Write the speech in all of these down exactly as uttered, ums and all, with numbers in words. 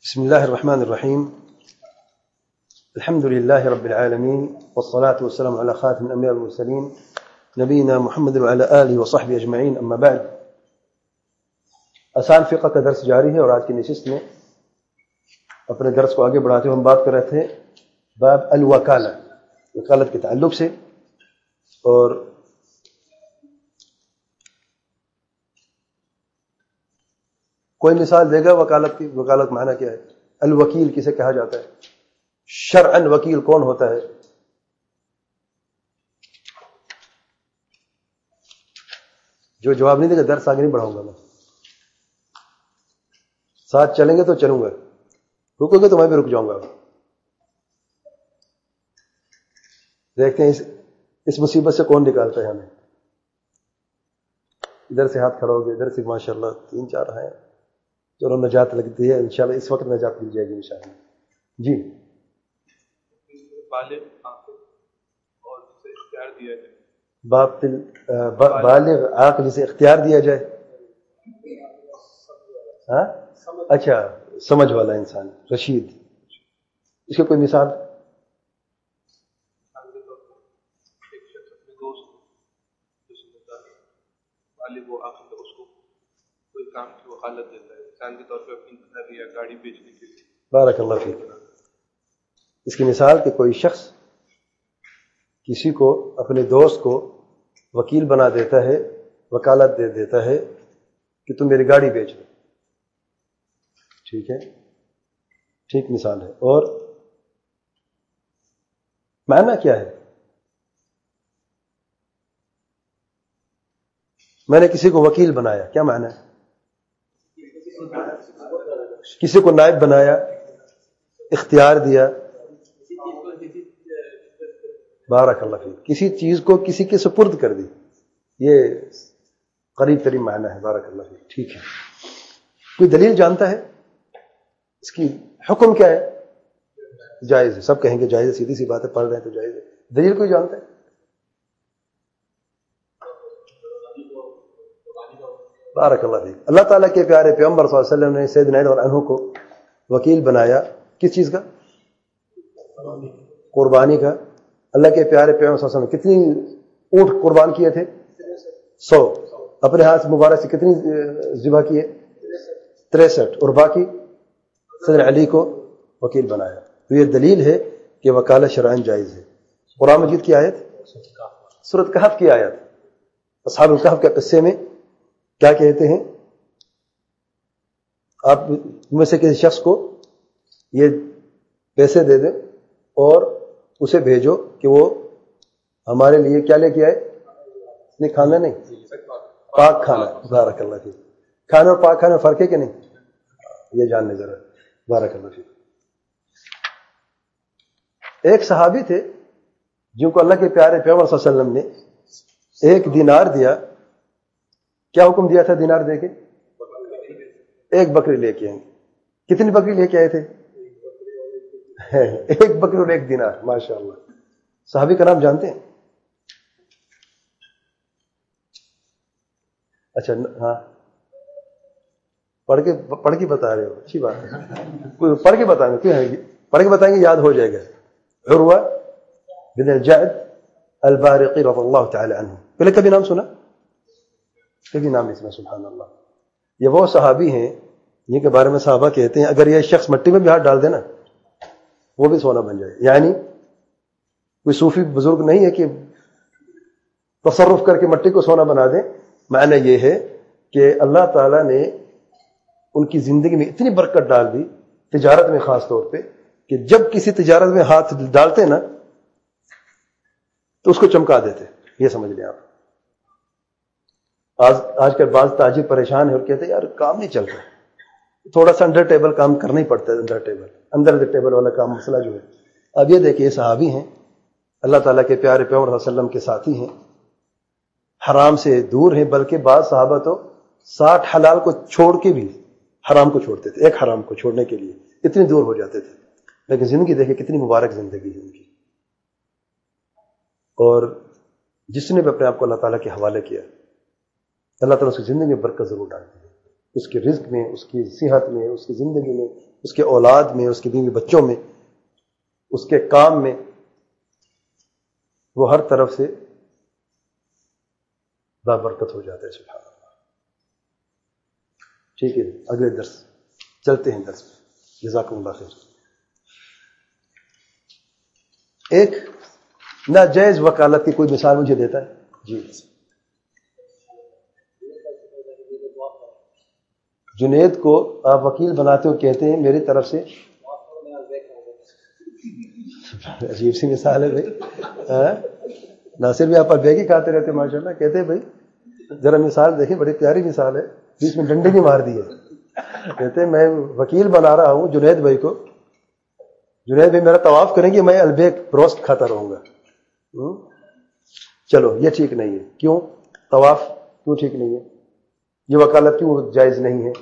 بسم الله الرحمن الرحيم. الحمد لله رب العالمين، والصلاة والسلام على خاتم الأنبياء والمرسلين نبينا محمد وعلى آله وصحبه أجمعين، أما بعد. آسان فقہ کا درس جاری ہے اور آج کی نشست میں اپنے درس کو آگے بڑھاتے ہوئے ہم بات کر رہے تھے باب الوکالہ، وکالت کے تعلق سے. اور کوئی مثال دے گا وکالت کی؟ وکالت معنی کیا ہے؟ الوکیل کسے کہا جاتا ہے؟ شرعاً وکیل کون ہوتا ہے؟ جو جواب نہیں دے گا درس آگے نہیں بڑھاؤں گا میں. ساتھ چلیں گے تو چلوں گا، رکو گے تو میں بھی رک جاؤں گا. دیکھتے ہیں اس اس مصیبت سے کون نکالتا ہے ہمیں. ادھر سے ہاتھ کھڑا ہو گیا، ادھر سے ماشاءاللہ تین چار ہیں. چلو نجات لگتی ہے انشاءاللہ، اس وقت نجات مل جائے گی انشاءاللہ. جی، بالغ عاقل سے اختیار دیا جائے. ہاں اچھا، سمجھ والا انسان، رشید. اس کی کوئی مثال؟ بارک اللہ فیک. اس کی مثال کہ کوئی شخص کسی کو، اپنے دوست کو وکیل بنا دیتا ہے، وکالت دے دیتا ہے کہ تم میری گاڑی بیچ دو. ٹھیک ہے، ٹھیک مثال ہے. اور معنی کیا ہے؟ میں نے کسی کو وکیل بنایا، کیا معنی ہے؟ کسی کو نائب بنایا، اختیار دیا. بارک اللہ فیک. کسی چیز کو کسی کے سپرد کر دی، یہ قریب ترین معنی ہے. بارک اللہ فیک. ٹھیک ہے. کوئی دلیل جانتا ہے اس کی؟ حکم کیا ہے؟ جائز ہے. سب کہیں گے جائز ہے، سیدھی سی بات ہے، پڑھ رہے ہیں تو جائز ہے. دلیل کوئی جانتا ہے؟ بارک اللہ فیک. اللہ تعالیٰ کے پیارے پیغمبر صلی اللہ علیہ وسلم نے سیدنا علی عنہ کو وکیل بنایا. کس چیز کا؟ قربانی کا. اللہ کے پیارے پیغمبر صلی اللہ علیہ وسلم نے کتنی اونٹ قربان کیے تھے؟ سو. اپنے ہاتھ مبارک سے کتنی ذبح کیے؟ تریسٹھ. اور باقی سیدنا علی کو وکیل بنایا. تو یہ دلیل ہے کہ وکالت شرعاً جائز ہے. قرآن مجید کی آیت، سورۃ کہف کی آیت، اصحاب الکہف کے قصے میں کیا کہتے ہیں؟ آپ میں سے کسی شخص کو یہ پیسے دے دیں اور اسے بھیجو کہ وہ ہمارے لیے کیا لے کے آئے؟ نہیں، کھانا نہیں، پاک کھانا. بارک اللہ فیک. کھانا اور پاک کھانا فرق ہے کہ نہیں؟ یہ جاننے ذرا. بارک اللہ فیک. ایک صحابی تھے جن کو اللہ کے پیارے پیغمبر صلی اللہ علیہ وسلم نے ایک دینار دیا. کیا حکم دیا تھا دینار دے کے؟ ایک بکری لے کے آئیں. کتنی بکری لے کے آئے تھے؟ ایک بکری اور ایک دینار. ماشاء اللہ. صحابی کا نام جانتے ہیں؟ اچھا، ہاں، پڑھ کے پڑھ کے بتا رہے ہو، اچھی بات ہے. پڑھ کے بتائیں گے، کیوں ہے؟ پڑھ کے بتائیں گے یاد ہو جائے گا. عروہ بن الجعد البارقی رضی اللہ تعالی عنہ. پہلے کبھی نام سنا؟ کبھی نام نہیں سنا. سبحان اللہ. یہ وہ صحابی ہیں جن کے بارے میں صحابہ کہتے ہیں اگر یہ شخص مٹی میں بھی ہاتھ ڈال دے نا وہ بھی سونا بن جائے. یعنی کوئی صوفی بزرگ نہیں ہے کہ تصرف کر کے مٹی کو سونا بنا دیں. معنی یہ ہے کہ اللہ تعالیٰ نے ان کی زندگی میں اتنی برکت ڈال دی، تجارت میں خاص طور پہ، کہ جب کسی تجارت میں ہاتھ ڈالتے نا تو اس کو چمکا دیتے. یہ سمجھ لیں آپ. آج آج کل بعض تاجر پریشان ہے اور کہتے ہیں یار کام نہیں چل رہا، تھوڑا سا انڈر ٹیبل کام کرنا ہی پڑتا ہے. انڈر ٹیبل اندر ٹیبل والا کام مسئلہ جو ہے. اب یہ دیکھیں، یہ صحابی ہیں، اللہ تعالیٰ کے پیارے پیغمبر صلی اللہ علیہ وسلم کے ساتھی ہیں، حرام سے دور ہیں. بلکہ بعض صحابہ تو ساٹھ حلال کو چھوڑ کے بھی حرام کو چھوڑتے تھے. ایک حرام کو چھوڑنے کے لیے اتنی دور ہو جاتے تھے. لیکن زندگی دیکھیں کتنی مبارک زندگی ہے ان کی. اور جس نے بھی اپنے آپ کو اللہ تعالیٰ کے حوالے کیا، اللہ تعالیٰ اس کی زندگی میں برکت ضرور ڈالتی ہے. اس کے رزق میں، اس کی صحت میں، اس کی زندگی میں اس کے اولاد میں، اس کے بیوی بچوں میں، اس کے کام میں، وہ ہر طرف سے بابرکت ہو جاتا ہے. سبحان اللہ. ٹھیک ہے، اگلے درس چلتے ہیں. درس میں جزاکم اللہ خیر. ایک ناجائز وکالت کی کوئی مثال مجھے دیتا ہے؟ جی. جنید کو آپ وکیل بناتے ہو، کہتے ہیں میری طرف سے. عجیب سی مثال ہے بھائی. ناصر بھی آپ بیگ ہی کھاتے رہتے ماشاء اللہ. کہتے ہیں بھائی ذرا مثال دیکھیں، بڑی پیاری مثال ہے، بیچ میں ڈنڈے بھی مار دی ہے. کہتے ہیں میں وکیل بنا رہا ہوں جنید بھائی کو. جنید بھائی میرا طواف کریں گے، میں البیک روسٹ کھاتا رہوں گا. چلو یہ ٹھیک نہیں ہے. کیوں طواف کیوں ٹھیک نہیں ہے؟ یہ وکالت کیوں جائز نہیں ہے؟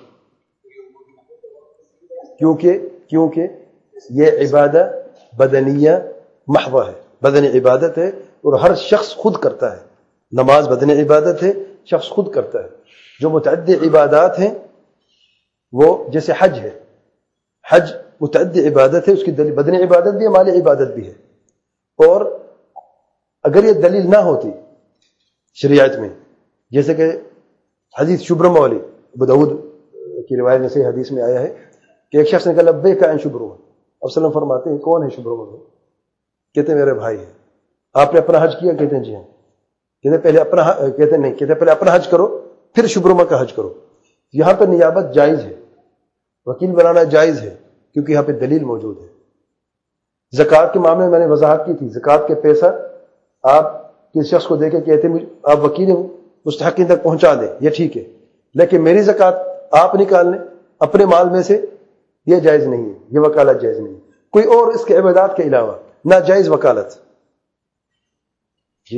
کیونکہ کیونکہ یہ عبادت بدنیہ محض ہے، بدنی عبادت ہے، اور ہر شخص خود کرتا ہے. نماز بدنی عبادت ہے، شخص خود کرتا ہے. جو متعدی عبادات ہیں وہ جیسے حج ہے، حج متعدی عبادت ہے، اس کی دلیل بدنی عبادت بھی ہے، مالی عبادت بھی ہے. اور اگر یہ دلیل نہ ہوتی شریعت میں، جیسے کہ حدیث شبرم والی ابو داؤد کی روایت میں سے حدیث میں آیا ہے کہ ایک شخص نے کہا لبیک عن شبرم. اب وسلم فرماتے ہیں کون ہے شبرم؟ کہتے ہیں میرے بھائی ہے. آپ نے اپنا حج کیا؟ کہتے ہیں جی ہاں. کہتے پہلے اپنا کہتے نہیں کہتے پہلے اپنا حج کرو پھر شبرما کا حج کرو. یہاں پہ نیابت جائز ہے، وکیل بنانا جائز ہے، کیونکہ یہاں پہ دلیل موجود ہے. زکوٰۃ کے معاملے میں میں نے وضاحت کی تھی، زکوٰۃ کے پیسہ آپ کسی شخص کو دے کے کہتے ہیں آپ وکیل ہیں مستحقین تک پہنچا دیں، یہ ٹھیک ہے، لیکن میری زکوٰۃ آپ نکال لیں اپنے مال میں سے، یہ جائز نہیں ہے، یہ وکالت جائز نہیں ہے. کوئی اور اس کے عبادات کے علاوہ ناجائز وکالت. جی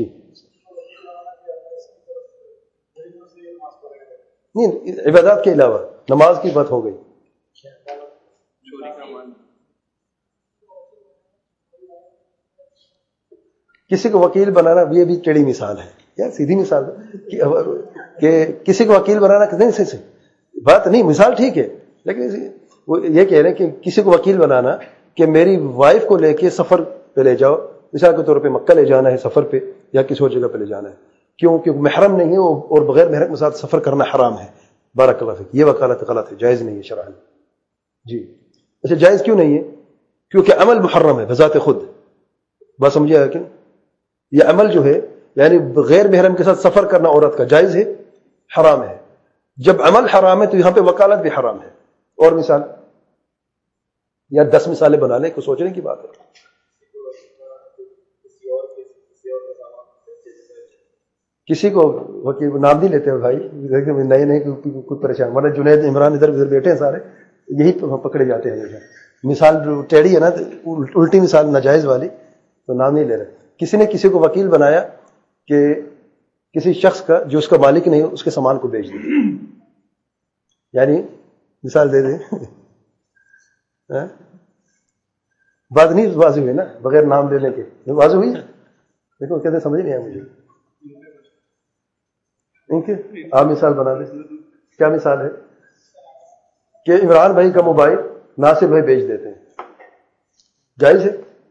نہیں، عبادات کے علاوہ نماز کی بات ہو گئی. کسی کو وکیل بنانا یہ بھی ٹیڑھی مثال ہے یا سیدھی مثال ہے کہ کسی کو وکیل بنانا نہیں سے بات نہیں، مثال ٹھیک ہے، لیکن وہ یہ کہہ رہے ہیں کہ کسی کو وکیل بنانا کہ میری وائف کو لے کے سفر پہ لے جاؤ، مثال کے طور پہ مکہ لے جانا ہے سفر پہ یا کسی اور جگہ پہ لے جانا ہے، کیوں کہ محرم نہیں ہے اور بغیر محرم کے ساتھ سفر کرنا حرام ہے. بارک اللہ فیک. یہ وکالت غلط ہے، جائز نہیں ہے شرعاً. جی اچھا، جائز کیوں نہیں ہے؟ کیونکہ عمل محرم ہے بذات خود. بات سمجھے ہے کہ یہ عمل جو ہے یعنی غیر محرم کے ساتھ سفر کرنا عورت کا جائز ہے، حرام ہے. جب عمل حرام ہے تو یہاں پہ وکالت بھی حرام ہے. اور مثال یا دس مثالیں بنا لیں، کچھ سوچنے کی بات ہے. کسی کو وکیل نام نہیں لیتے بھائی، نئے نئے کوئی پریشان، ورنہ جنید عمران ادھر ادھر بیٹھے ہیں سارے، یہی پکڑے جاتے ہیں. مثال ٹیڑھی ہے نا، الٹی مثال ناجائز والی، تو نام نہیں لے رہے. کسی نے کسی کو وکیل بنایا کہ کسی شخص کا جو اس کا مالک نہیں ہو اس کے سامان کو بیچ دے، یعنی مثال دے دیں بات نہیں واضح ہوئی نا، بغیر نام لینے کے واضح ہوئی. دیکھو کہتے سمجھ نہیں آیا مجھے. آپ مثال بنا دیں. کیا مثال ہے کہ عمران بھائی کا موبائل ناصر بھائی بیچ دیتے ہیں، جائز ہے؟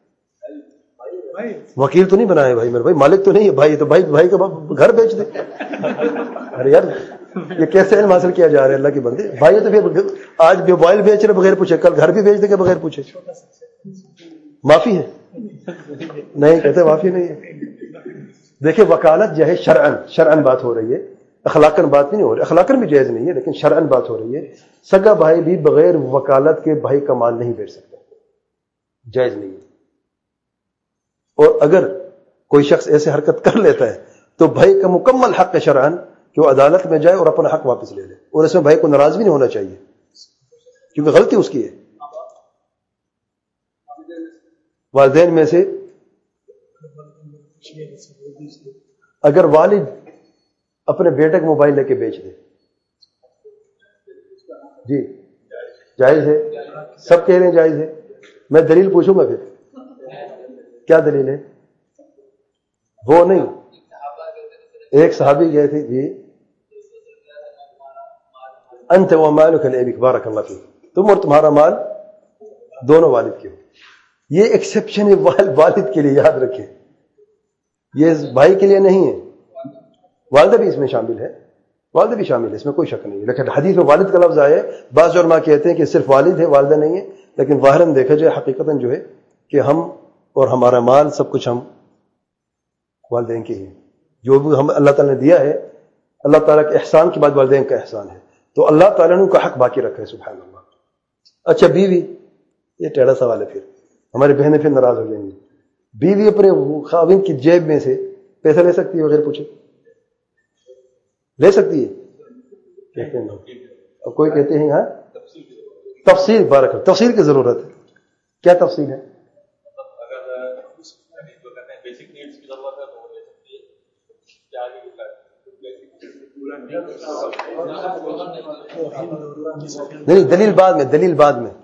وکیل تو نہیں بنایا بھائی، میرے بھائی مالک تو نہیں ہے بھائی، تو بھائی بھائی کا گھر بیچ دے. ارے یار یہ کیسے علم حاصل کیا جا رہا ہے اللہ کے بندے. بھائی تو پھر آج موبائل بیچ رہے بغیر پوچھے، کل گھر بھی بیچ دے گا بغیر پوچھے. معافی ہے؟ نہیں کہتے معافی نہیں ہے. دیکھیں وکالت جو ہے شرعن شرعن بات ہو رہی ہے، اخلاقاً بات نہیں ہو رہی. اخلاقاً بھی جائز نہیں ہے لیکن شرعن بات ہو رہی ہے. سگا بھائی بھی بغیر وکالت کے بھائی کا مال نہیں بیچ سکتا، جائز نہیں ہے. اور اگر کوئی شخص ایسے حرکت کر لیتا ہے تو بھائی کا مکمل حق ہے شرعن کہ وہ عدالت میں جائے اور اپنا حق واپس لے لے. اور اس میں بھائی کو ناراض بھی نہیں ہونا چاہیے کیونکہ غلطی اس کی ہے. والدین میں سے اگر والد اپنے بیٹے کا موبائل لے کے بیچ دے، جی جائز ہے. سب کہہ رہے ہیں جائز ہے. میں دلیل پوچھوں گا پھر کیا دلیل ہے؟ وہ نہیں، ایک صحابی گئے تھے جی، انت ومالک لابیک بارک اللہ فیک، تم اور تمہارا مال دونوں والد کے ہوں. یہ ایکسیپشن ہے والد کے لیے، یاد رکھیں، یہ بھائی کے لیے نہیں ہے. والدہ بھی اس میں شامل ہے، والدہ بھی شامل ہے، اس میں کوئی شک نہیں ہے. لیکن حدیث میں والد کا لفظ آیا ہے. بعض علماء کہتے ہیں کہ صرف والد ہے، والدہ نہیں ہے. لیکن ظاہراً دیکھا جائے حقیقتاً جو ہے کہ ہم اور ہمارا مال سب کچھ ہم والدین کے ہیں. جو بھی ہم اللہ تعالیٰ نے دیا ہے، اللہ تعالیٰ کے احسان کے بعد والدین کا احسان ہے، تو اللہ تعالیٰ نے ان کا حق باقی رکھا ہے. سبحان اللہ. اچھا بیوی، یہ ٹیڑھا سوال ہے، پھر ہماری بہنیں پھر ناراض ہو جائیں گی. بیوی اپنے خاوند کی جیب میں سے پیسہ لے سکتی ہے بغیر پوچھے؟ لے سکتی ہے؟ کہتے ہیں اور کوئی کہتے ہیں ہاں تفصیل، بارک اللہ، تفصیل کی ضرورت ہے. کیا تفصیل ہے؟ نہیں، دلیل بعد میں، دلیل بعد میں.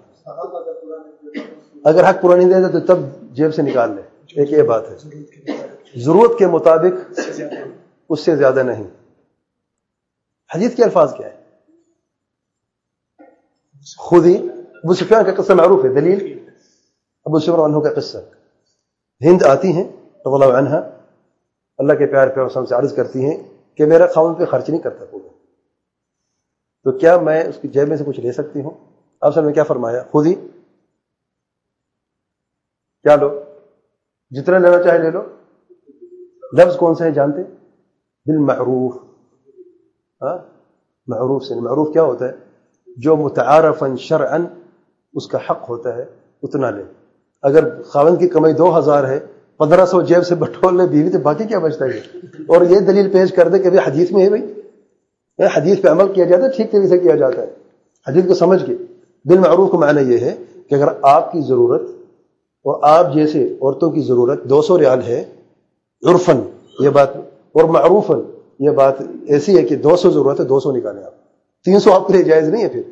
اگر حق پورا نہیں دیتا تو تب جیب سے نکال لے. ایک یہ بات ہے، ضرورت کے مطابق اس سے زیادہ نہیں. حدیث کے الفاظ کیا ہے؟ خودی. ابو سفیان کا قصہ معروف ہے. دلیل ابو سفیان عنہ کا قصہ. ہند آتی ہیں رضی اللہ عنہا، اللہ کے پیار پیار وسلم سے عرض کرتی ہیں کہ میرا خاوند پہ خرچ نہیں کرتا پورا، تو کیا میں اس کی جیب میں سے کچھ لے سکتی ہوں؟ آپ سب نے کیا فرمایا؟ خودی، کیا لو، جتنا لینا چاہے لے لو. لفظ کون سے ہیں جانتے؟ بالمعروف. ہاں، معروف سے. معروف کیا ہوتا ہے؟ جو متعارفاً شرعاً اس کا حق ہوتا ہے اتنا لے. اگر خاوند کی کمائی دو ہزار ہے، پندرہ سو جیب سے بٹول لے بیوی، تو باقی کیا بچتا ہے؟ اور یہ دلیل پیش کر دے کہ بھائی حدیث میں ہے، بھائی حدیث پہ عمل کیا جاتا ہے، ٹھیک طریقے سے کیا جاتا ہے حدیث کو سمجھ کے. بالمعروف کا معنی یہ ہے کہ اگر آپ کی ضرورت اور آپ جیسے عورتوں کی ضرورت دو سو ریال ہے عرفاً یہ بات، اور معروفاً یہ بات ایسی ہے کہ دو سو ضرورت ہے، دو سو نکالیں آپ. تین سو آپ کے لیے جائز نہیں ہے. پھر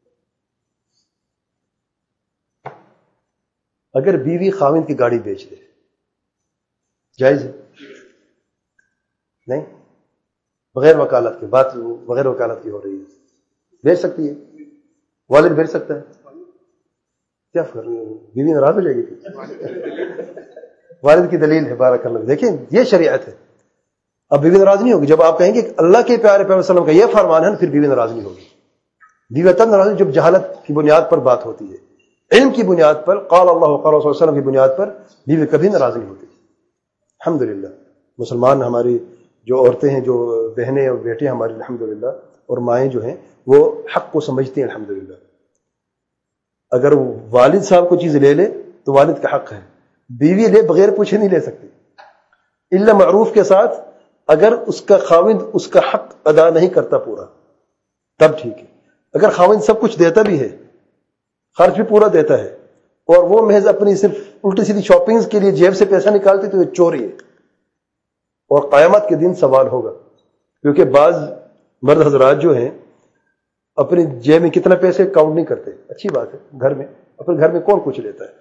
اگر بیوی خاوند کی گاڑی بیچ دے، جائز ہے؟ نہیں، بغیر وکالت کے. بات بغیر وکالت کی ہو رہی ہے. بیچ سکتی ہے، والد بیچ سکتا ہے. کیا کر رہی ہے؟ بیوی ناراض ہو جائے گی. والد کی دلیل ہے. بارک اللہ. دیکھیں یہ شریعت ہے. اب بیوی ناراض نہیں ہوگی جب آپ کہیں گے کہ اللہ کے پیارے پیغمبر صلی اللہ علیہ وسلم کا یہ فرمان ہے، پھر بیوی ناراض نہیں ہوگی. بیوی تب ناراض جب جہالت کی بنیاد پر بات ہوتی ہے. علم کی بنیاد پر، قال اللہ قال رسول وسلم کی بنیاد پر بیوی کبھی ناراض نہیں ہوتی. الحمدللہ مسلمان ہماری جو عورتیں ہیں، جو بہنیں اور بیٹے ہماری الحمدللہ، اور مائیں جو ہیں وہ حق کو سمجھتی ہیں الحمدللہ. اگر والد صاحب کو چیز لے لے تو والد کا حق ہے. بیوی لے بغیر پوچھے نہیں لے سکتی، الا معروف کے ساتھ. اگر اس کا خاوند اس کا حق ادا نہیں کرتا پورا تب ٹھیک ہے. اگر خاوند سب کچھ دیتا بھی ہے، خرچ بھی پورا دیتا ہے، اور وہ محض اپنی صرف الٹی سیدھی شاپنگز کے لیے جیب سے پیسہ نکالتے، تو یہ چوری ہے اور قیامت کے دن سوال ہوگا. کیونکہ بعض مرد حضرات جو ہیں اپنی جیب میں کتنا پیسے کاؤنٹ نہیں کرتے. اچھی بات ہے، گھر میں اپنے گھر میں کون کچھ لیتا ہے؟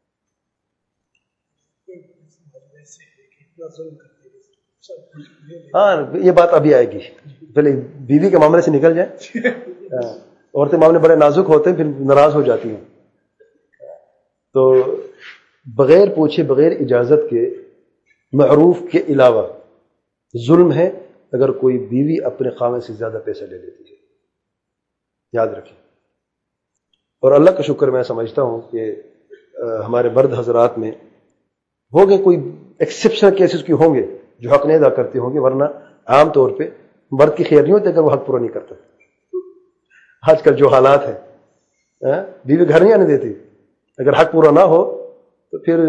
ہاں یہ بات ابھی آئے گی. پہلے بیوی کے معاملے سے نکل جائیں. عورتیں معاملے بڑے نازک ہوتے ہیں، پھر ناراض ہو جاتی ہیں. تو بغیر پوچھے بغیر اجازت کے معروف کے علاوہ ظلم ہے اگر کوئی بیوی اپنے خاوند سے زیادہ پیسہ لے لیتی ہے. یاد رکھیں. اور اللہ کا شکر میں سمجھتا ہوں کہ ہمارے مرد حضرات میں ہو گئے کوئی ایکسیپشنل کیسز کی ہوں گے جو حق نہیں ادا کرتے ہوں گے، ورنہ عام طور پہ مرد کی خیر نہیں ہوتی اگر وہ حق پورا نہیں کرتا. آج کل جو حالات ہیں، بیوی گھر نہیں آنے دیتی. اگر حق پورا نہ ہو تو پھر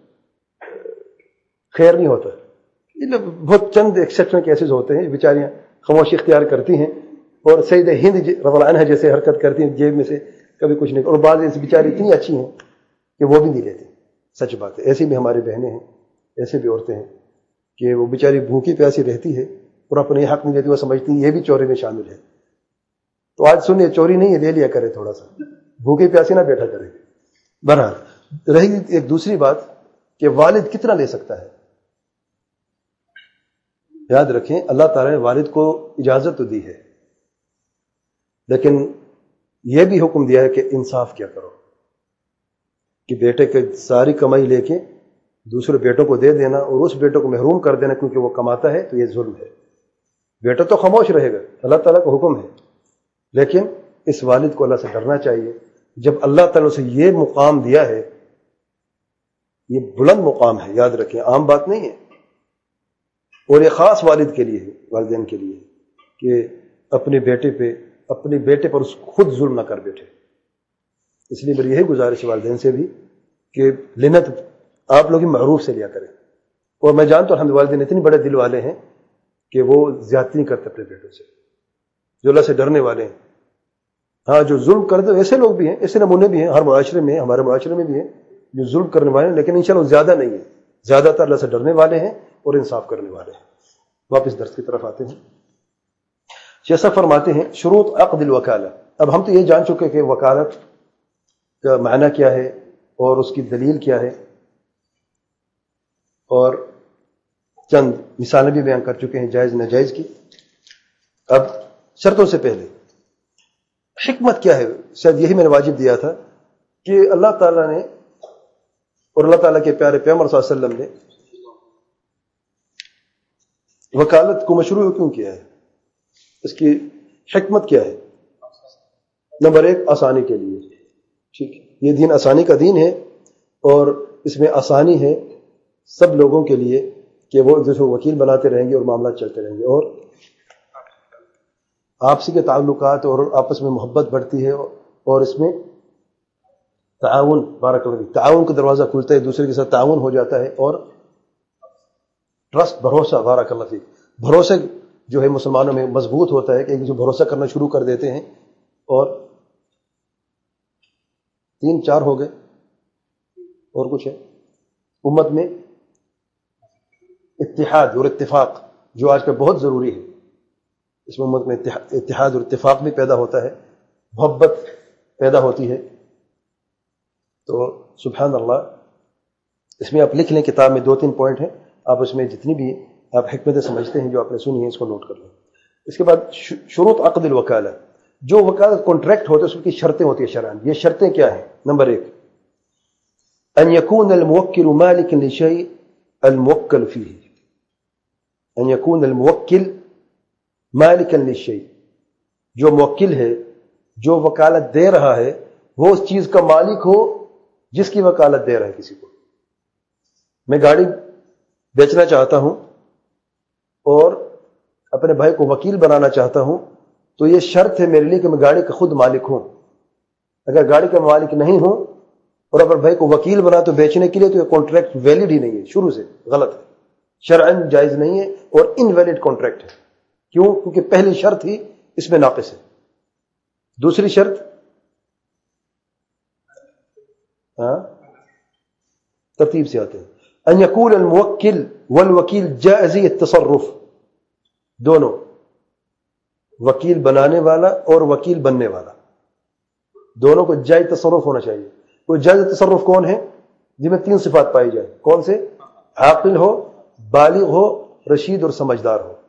خیر نہیں ہوتا. بہت چند ایکسیپشنل کیسز ہوتے ہیں، بیچاریاں خاموشی اختیار کرتی ہیں اور سیدہ ہند رضی اللہ عنہا جیسے حرکت کرتی ہیں، جیب میں سے کبھی کچھ نہیں. اور بعض ایسی بیچاری اتنی اچھی ہیں کہ وہ بھی نہیں لیتی. سچ بات ہے. ایسی بھی ہماری بہنیں ہیں، ایسے بھی عورتیں ہیں کہ وہ بیچاری بھوکی پیاسی رہتی ہے اور اپنے حق نہیں لیتی. وہ سمجھتی ہیں یہ بھی چوری میں شامل ہے. تو آج سنیے، چوری نہیں ہے، لے لیا کرے تھوڑا سا، بھوکی پیاسی نہ بیٹھا کرے. بہرحال رہی ایک دوسری بات کہ والد کتنا لے سکتا ہے. یاد رکھیں اللہ تعالیٰ نے والد کو اجازت تو دی ہے، لیکن یہ بھی حکم دیا ہے کہ انصاف کیا کرو. کہ بیٹے کی ساری کمائی لے کے دوسرے بیٹوں کو دے دینا اور اس بیٹوں کو محروم کر دینا کیونکہ وہ کماتا ہے، تو یہ ظلم ہے۔ بیٹا تو خاموش رہے گا، اللہ تعالیٰ کا حکم ہے، لیکن اس والد کو اللہ سے ڈرنا چاہیے۔ جب اللہ تعالیٰ سے یہ مقام دیا ہے، یہ بلند مقام ہے، یاد رکھیں، عام بات نہیں ہے، اور یہ خاص والد کے لیے ہے، والدین کے لیے، کہ اپنے بیٹے پہ اپنے بیٹے پر اس خود ظلم نہ کر بیٹھے۔ اس لیے میری یہی گزارش ہے والدین سے بھی کہ لنت آپ لوگ معروف سے لیا کریں۔ اور میں جانتا ہوں الحمد والدین اتنے بڑے دل والے ہیں کہ وہ زیادتی نہیں کرتے اپنے بیٹوں سے، جو اللہ سے ڈرنے والے ہیں۔ ہاں، جو ظلم کرتے ایسے لوگ بھی ہیں، ایسے نمونے بھی ہیں، ہر معاشرے میں، ہمارے معاشرے میں بھی ہیں جو ظلم کرنے والے ہیں، لیکن انشاءاللہ وہ زیادہ نہیں ہیں، زیادہ تر اللہ سے ڈرنے والے ہیں اور انصاف کرنے والے ہیں۔ واپس درس کی طرف آتے ہیں۔ جیسا فرماتے ہیں شروط عقد الوکالہ۔ اب ہم تو یہ جان چکے کہ وکالت کا معنی کیا ہے اور اس کی دلیل کیا ہے، اور چند مثالیں بھی بیان کر چکے ہیں جائز ناجائز کی۔ اب شرطوں سے پہلے حکمت کیا ہے؟ شاید یہی میں نے واجب دیا تھا کہ اللہ تعالیٰ نے اور اللہ تعالیٰ کے پیارے پیغمبر صلی اللہ علیہ وسلم نے وکالت کو مشروع کیوں کیا ہے؟ اس کی حکمت کیا ہے؟ نمبر ایک، آسانی کے لیے۔ ٹھیک، یہ دین آسانی کا دین ہے، اور اس میں آسانی ہے سب لوگوں کے لیے کہ وہ ایک دوسرے کو وکیل بناتے رہیں گے اور معاملات چلتے رہیں گے، اور آپسی کے تعلقات اور آپس میں محبت بڑھتی ہے، اور اس میں تعاون، بارک اللہ فیک، تعاون کا دروازہ کھلتا ہے، دوسرے کے ساتھ تعاون ہو جاتا ہے، اور ٹرسٹ، بھروسہ، بارک اللہ فیک، بھروسے جو ہے مسلمانوں میں مضبوط ہوتا ہے کہ ایک دوسرے بھروسہ کرنا شروع کر دیتے ہیں۔ اور تین چار ہو گئے، اور کچھ ہے امت میں اتحاد اور اتفاق، جو آج کل بہت ضروری ہے۔ اس میں امت میں اتحاد اور اتفاق بھی پیدا ہوتا ہے، محبت پیدا ہوتی ہے۔ تو سبحان اللہ، اس میں آپ لکھ لیں، کتاب میں دو تین پوائنٹ ہیں، آپ اس میں جتنی بھی آپ حکمتیں سمجھتے ہیں جو آپ نے سنی ہیں اس کو نوٹ کر لیں۔ اس کے بعد شروط عقد الوکالہ، جو وکالت کانٹریکٹ ہوتا ہے اس کی شرطیں ہوتی ہیں شرعاً۔ یہ شرطیں کیا ہیں؟ نمبر ایک، ان يكون الموکل مالکا لشیء الموکل فیہ، ان يكون الموکل مالکا للشیء، جو موکل ہے، جو وکالت دے رہا ہے، وہ اس چیز کا مالک ہو جس کی وکالت دے رہا ہے کسی کو۔ میں گاڑی بیچنا چاہتا ہوں اور اپنے بھائی کو وکیل بنانا چاہتا ہوں، تو یہ شرط ہے میرے لیے کہ میں گاڑی کا خود مالک ہوں۔ اگر گاڑی کا مالک نہیں ہوں اور اپنے بھائی کو وکیل بنا تو بیچنے کے لیے، تو یہ کانٹریکٹ ویلڈ ہی نہیں ہے، شروع سے غلط ہے، شرعاً جائز نہیں ہے، اور انویلڈ کانٹریکٹ ہے۔ کیوں؟ کیونکہ پہلی شرط ہی اس میں ناقص ہے۔ دوسری شرط، ہاں ترتیب سے آتے ہیں، ان يكون الموکل والوکیل جائزی التصرف، دونوں، وکیل بنانے والا اور وکیل بننے والا، دونوں کو جائز تصرف ہونا چاہیے۔ وہ جائز تصرف کون ہے؟ جن میں تین صفات پائی جائے۔ کون سے؟ عاقل ہو، بالغ ہو، رشید اور سمجھدار ہو۔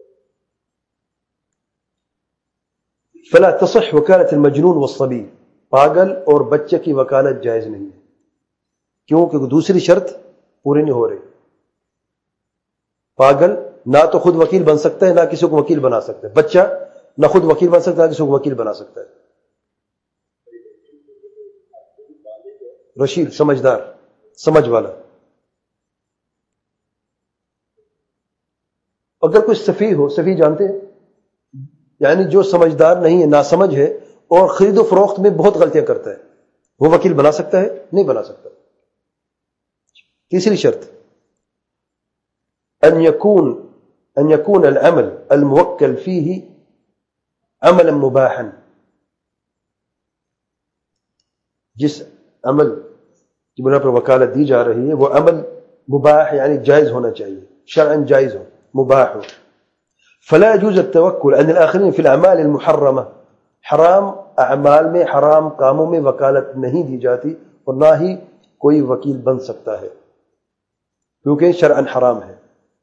فلا تصح وکالت المجنون والصبی، پاگل اور بچے کی وکالت جائز نہیں ہے۔ کیوں؟ کہ دوسری شرط پوری نہیں ہو رہی۔ پاگل نہ تو خود وکیل بن سکتا ہے، نہ کسی کو وکیل بنا سکتا ہے۔ بچہ نہ خود وکیل بن سکتا ہے، نہ کسی کو وکیل بنا سکتا ہے۔ رشید، سمجھدار، سمجھ والا۔ اگر کوئی سفیہ ہو، سفیہ جانتے ہیں، یعنی جو سمجھدار نہیں ہے، ناسمجھ ہے، اور خرید و فروخت میں بہت غلطیاں کرتا ہے، وہ وکیل بنا سکتا ہے؟ نہیں بنا سکتا۔ تیسری شرط، ان يكون ان يكون العمل الموکل فيه عملا مباحا، جس عمل کی بنا پر وکالت دی جا رہی ہے وہ عمل مباح، یعنی جائز ہونا چاہیے، شرعاً جائز ہو، مباح ہو۔ فلا يجوز التوکل عن الآخرین فی الاعمال المحرمہ، حرام اعمال میں، حرام کاموں میں وکالت نہیں دی جاتی، اور نہ ہی کوئی وکیل بن سکتا ہے، کیونکہ شرعاً حرام ہے۔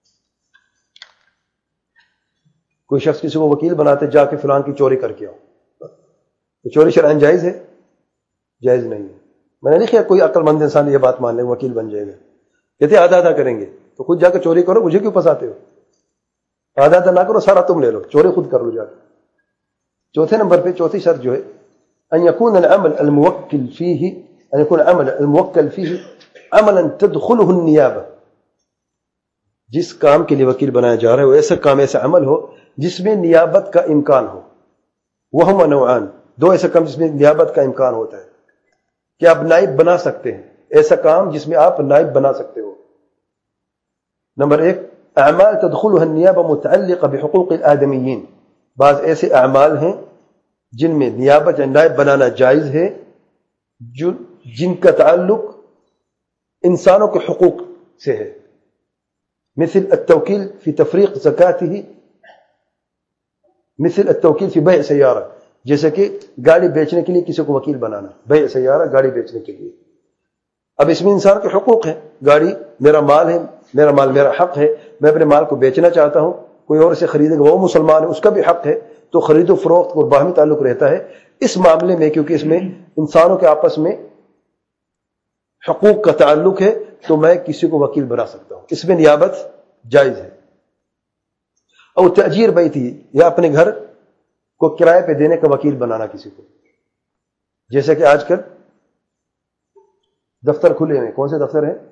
کوئی شخص کسی کو وکیل بناتے، جا کے فلان کی چوری کر کے آؤ، تو چوری شرعاً جائز ہے؟ جائز نہیں ہے۔ میں نے نہیں کیا کوئی عقل مند انسان یہ بات مان لے وکیل بن جائے گا. کہتے آدھا آدھا کریں گے. تو خود جا کے چوری کرو, مجھے کیوں پھنساتے ہو؟ آدھا آدھا نہ کرو, سارا تم لے لو, چوری خود کر لو جا کے. چوتھے نمبر پہ چوتھی شرط جو ہے ان يكون العمل الموكل فيه ان يكون عمل الموكل فيه عملا تدخله النيابه. جس کام کے لیے وکیل بنایا جا رہا ہے وہ ایسا کام, ایسا عمل ہو جس میں نیابت کا امکان ہو. وہما نوعان, دو ایسا کام جس میں نیابت کا امکان ہوتا ہے کہ آپ نائب بنا سکتے ہیں. ایسا کام جس میں آپ نائب بنا سکتے ہو. نمبر ایک, اعمال تدخلها النیابہ متعلقہ بحقوق الآدمیین. بعض ایسے اعمال ہیں جن میں نیابت یا نائب بنانا جائز ہے, جو جن کا تعلق انسانوں کے حقوق سے ہے. مثل التوکیل فی تفریق زکاتہ, مثل التوکیل فی بیع سیارہ, جیسے کہ گاڑی بیچنے کے لیے کسی کو وکیل بنانا. بیع سیارہ, گاڑی بیچنے کے لیے. اب اس میں انسان کے حقوق ہیں. گاڑی میرا مال ہے, میرا مال میرا حق ہے, میں اپنے مال کو بیچنا چاہتا ہوں, کوئی اور اسے خریدے گا, وہ مسلمان ہے, اس کا بھی حق ہے, تو خرید و فروخت کو باہمی تعلق رہتا ہے. اس معاملے میں کیونکہ اس میں انسانوں کے آپس میں حقوق کا تعلق ہے تو میں کسی کو وکیل بنا سکتا ہوں. اس میں نیابت جائز ہے. اور تأجیر بیتی, یا اپنے گھر کو کرائے پہ دینے کا وکیل بنانا کسی کو. جیسے کہ آج کل دفتر کھلے ہیں. کون سے دفتر ہیں؟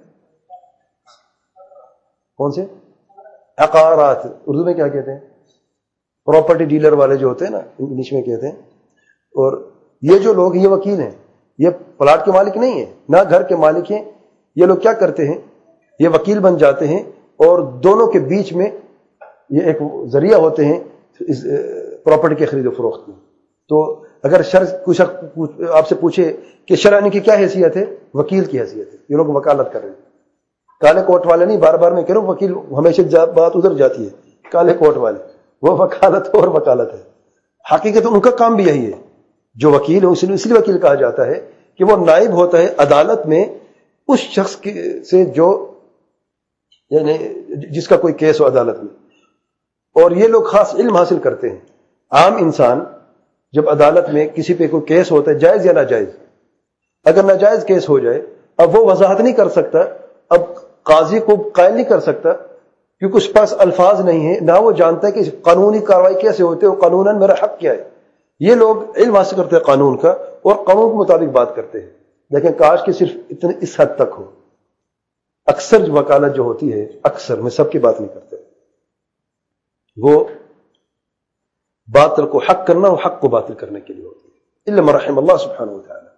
کون سے؟ عقارات. اردو میں کیا کہتے ہیں؟ پراپرٹی ڈیلر والے جو ہوتے ہیں نا, انگلش میں کہتے ہیں. اور یہ جو لوگ یہ وکیل ہیں, یہ پلاٹ کے مالک نہیں ہیں, نہ گھر کے مالک ہیں. یہ لوگ کیا کرتے ہیں, یہ وکیل بن جاتے ہیں اور دونوں کے بیچ میں یہ ایک ذریعہ ہوتے ہیں اس پراپرٹی کے خرید و فروخت میں. تو اگر شرع کچھ آپ سے پوچھے کہ شرع کی کیا حیثیت ہے, وکیل کی حیثیت ہے. یہ لوگ وکالت کر رہے ہیں. کالے کوٹ والے نہیں, بار بار میں کہہ رہا ہوں وکیل ہمیشہ بات ادھر جاتی ہے. کالے کوٹ والے وہ وکالت اور وکالت ہے. حقیقت ان کا کام بھی یہی ہے. جو وکیل ہے اس لیے وکیل کہا جاتا ہے کہ وہ نائب ہوتا ہے عدالت میں اس شخص سے جو یعنی جس کا کوئی کیس ہو عدالت میں. اور یہ لوگ خاص علم حاصل کرتے ہیں. عام انسان جب عدالت میں کسی پہ کوئی کیس ہوتا ہے, جائز یا ناجائز, اگر ناجائز کیس ہو جائے, اب وہ وضاحت نہیں کر سکتا, اب قاضی کو قائل نہیں کر سکتا کیونکہ اس پاس الفاظ نہیں ہے, نہ وہ جانتا ہے کہ قانونی کارروائی کیسے ہوتے ہیں, قانوناً میرا حق کیا ہے. یہ لوگ علم حاصل کرتے ہیں قانون کا اور قانون کے مطابق بات کرتے ہیں. لیکن کاش کہ صرف اتنے اس حد تک ہو. اکثر جو وکالت جو ہوتی ہے, اکثر, میں سب کی بات نہیں کرتا, وہ باطل کو حق کرنا اور حق کو باطل کرنے کے لیے ہوتی ہے, الا من رحم اللہ سبحانہ و تعالی.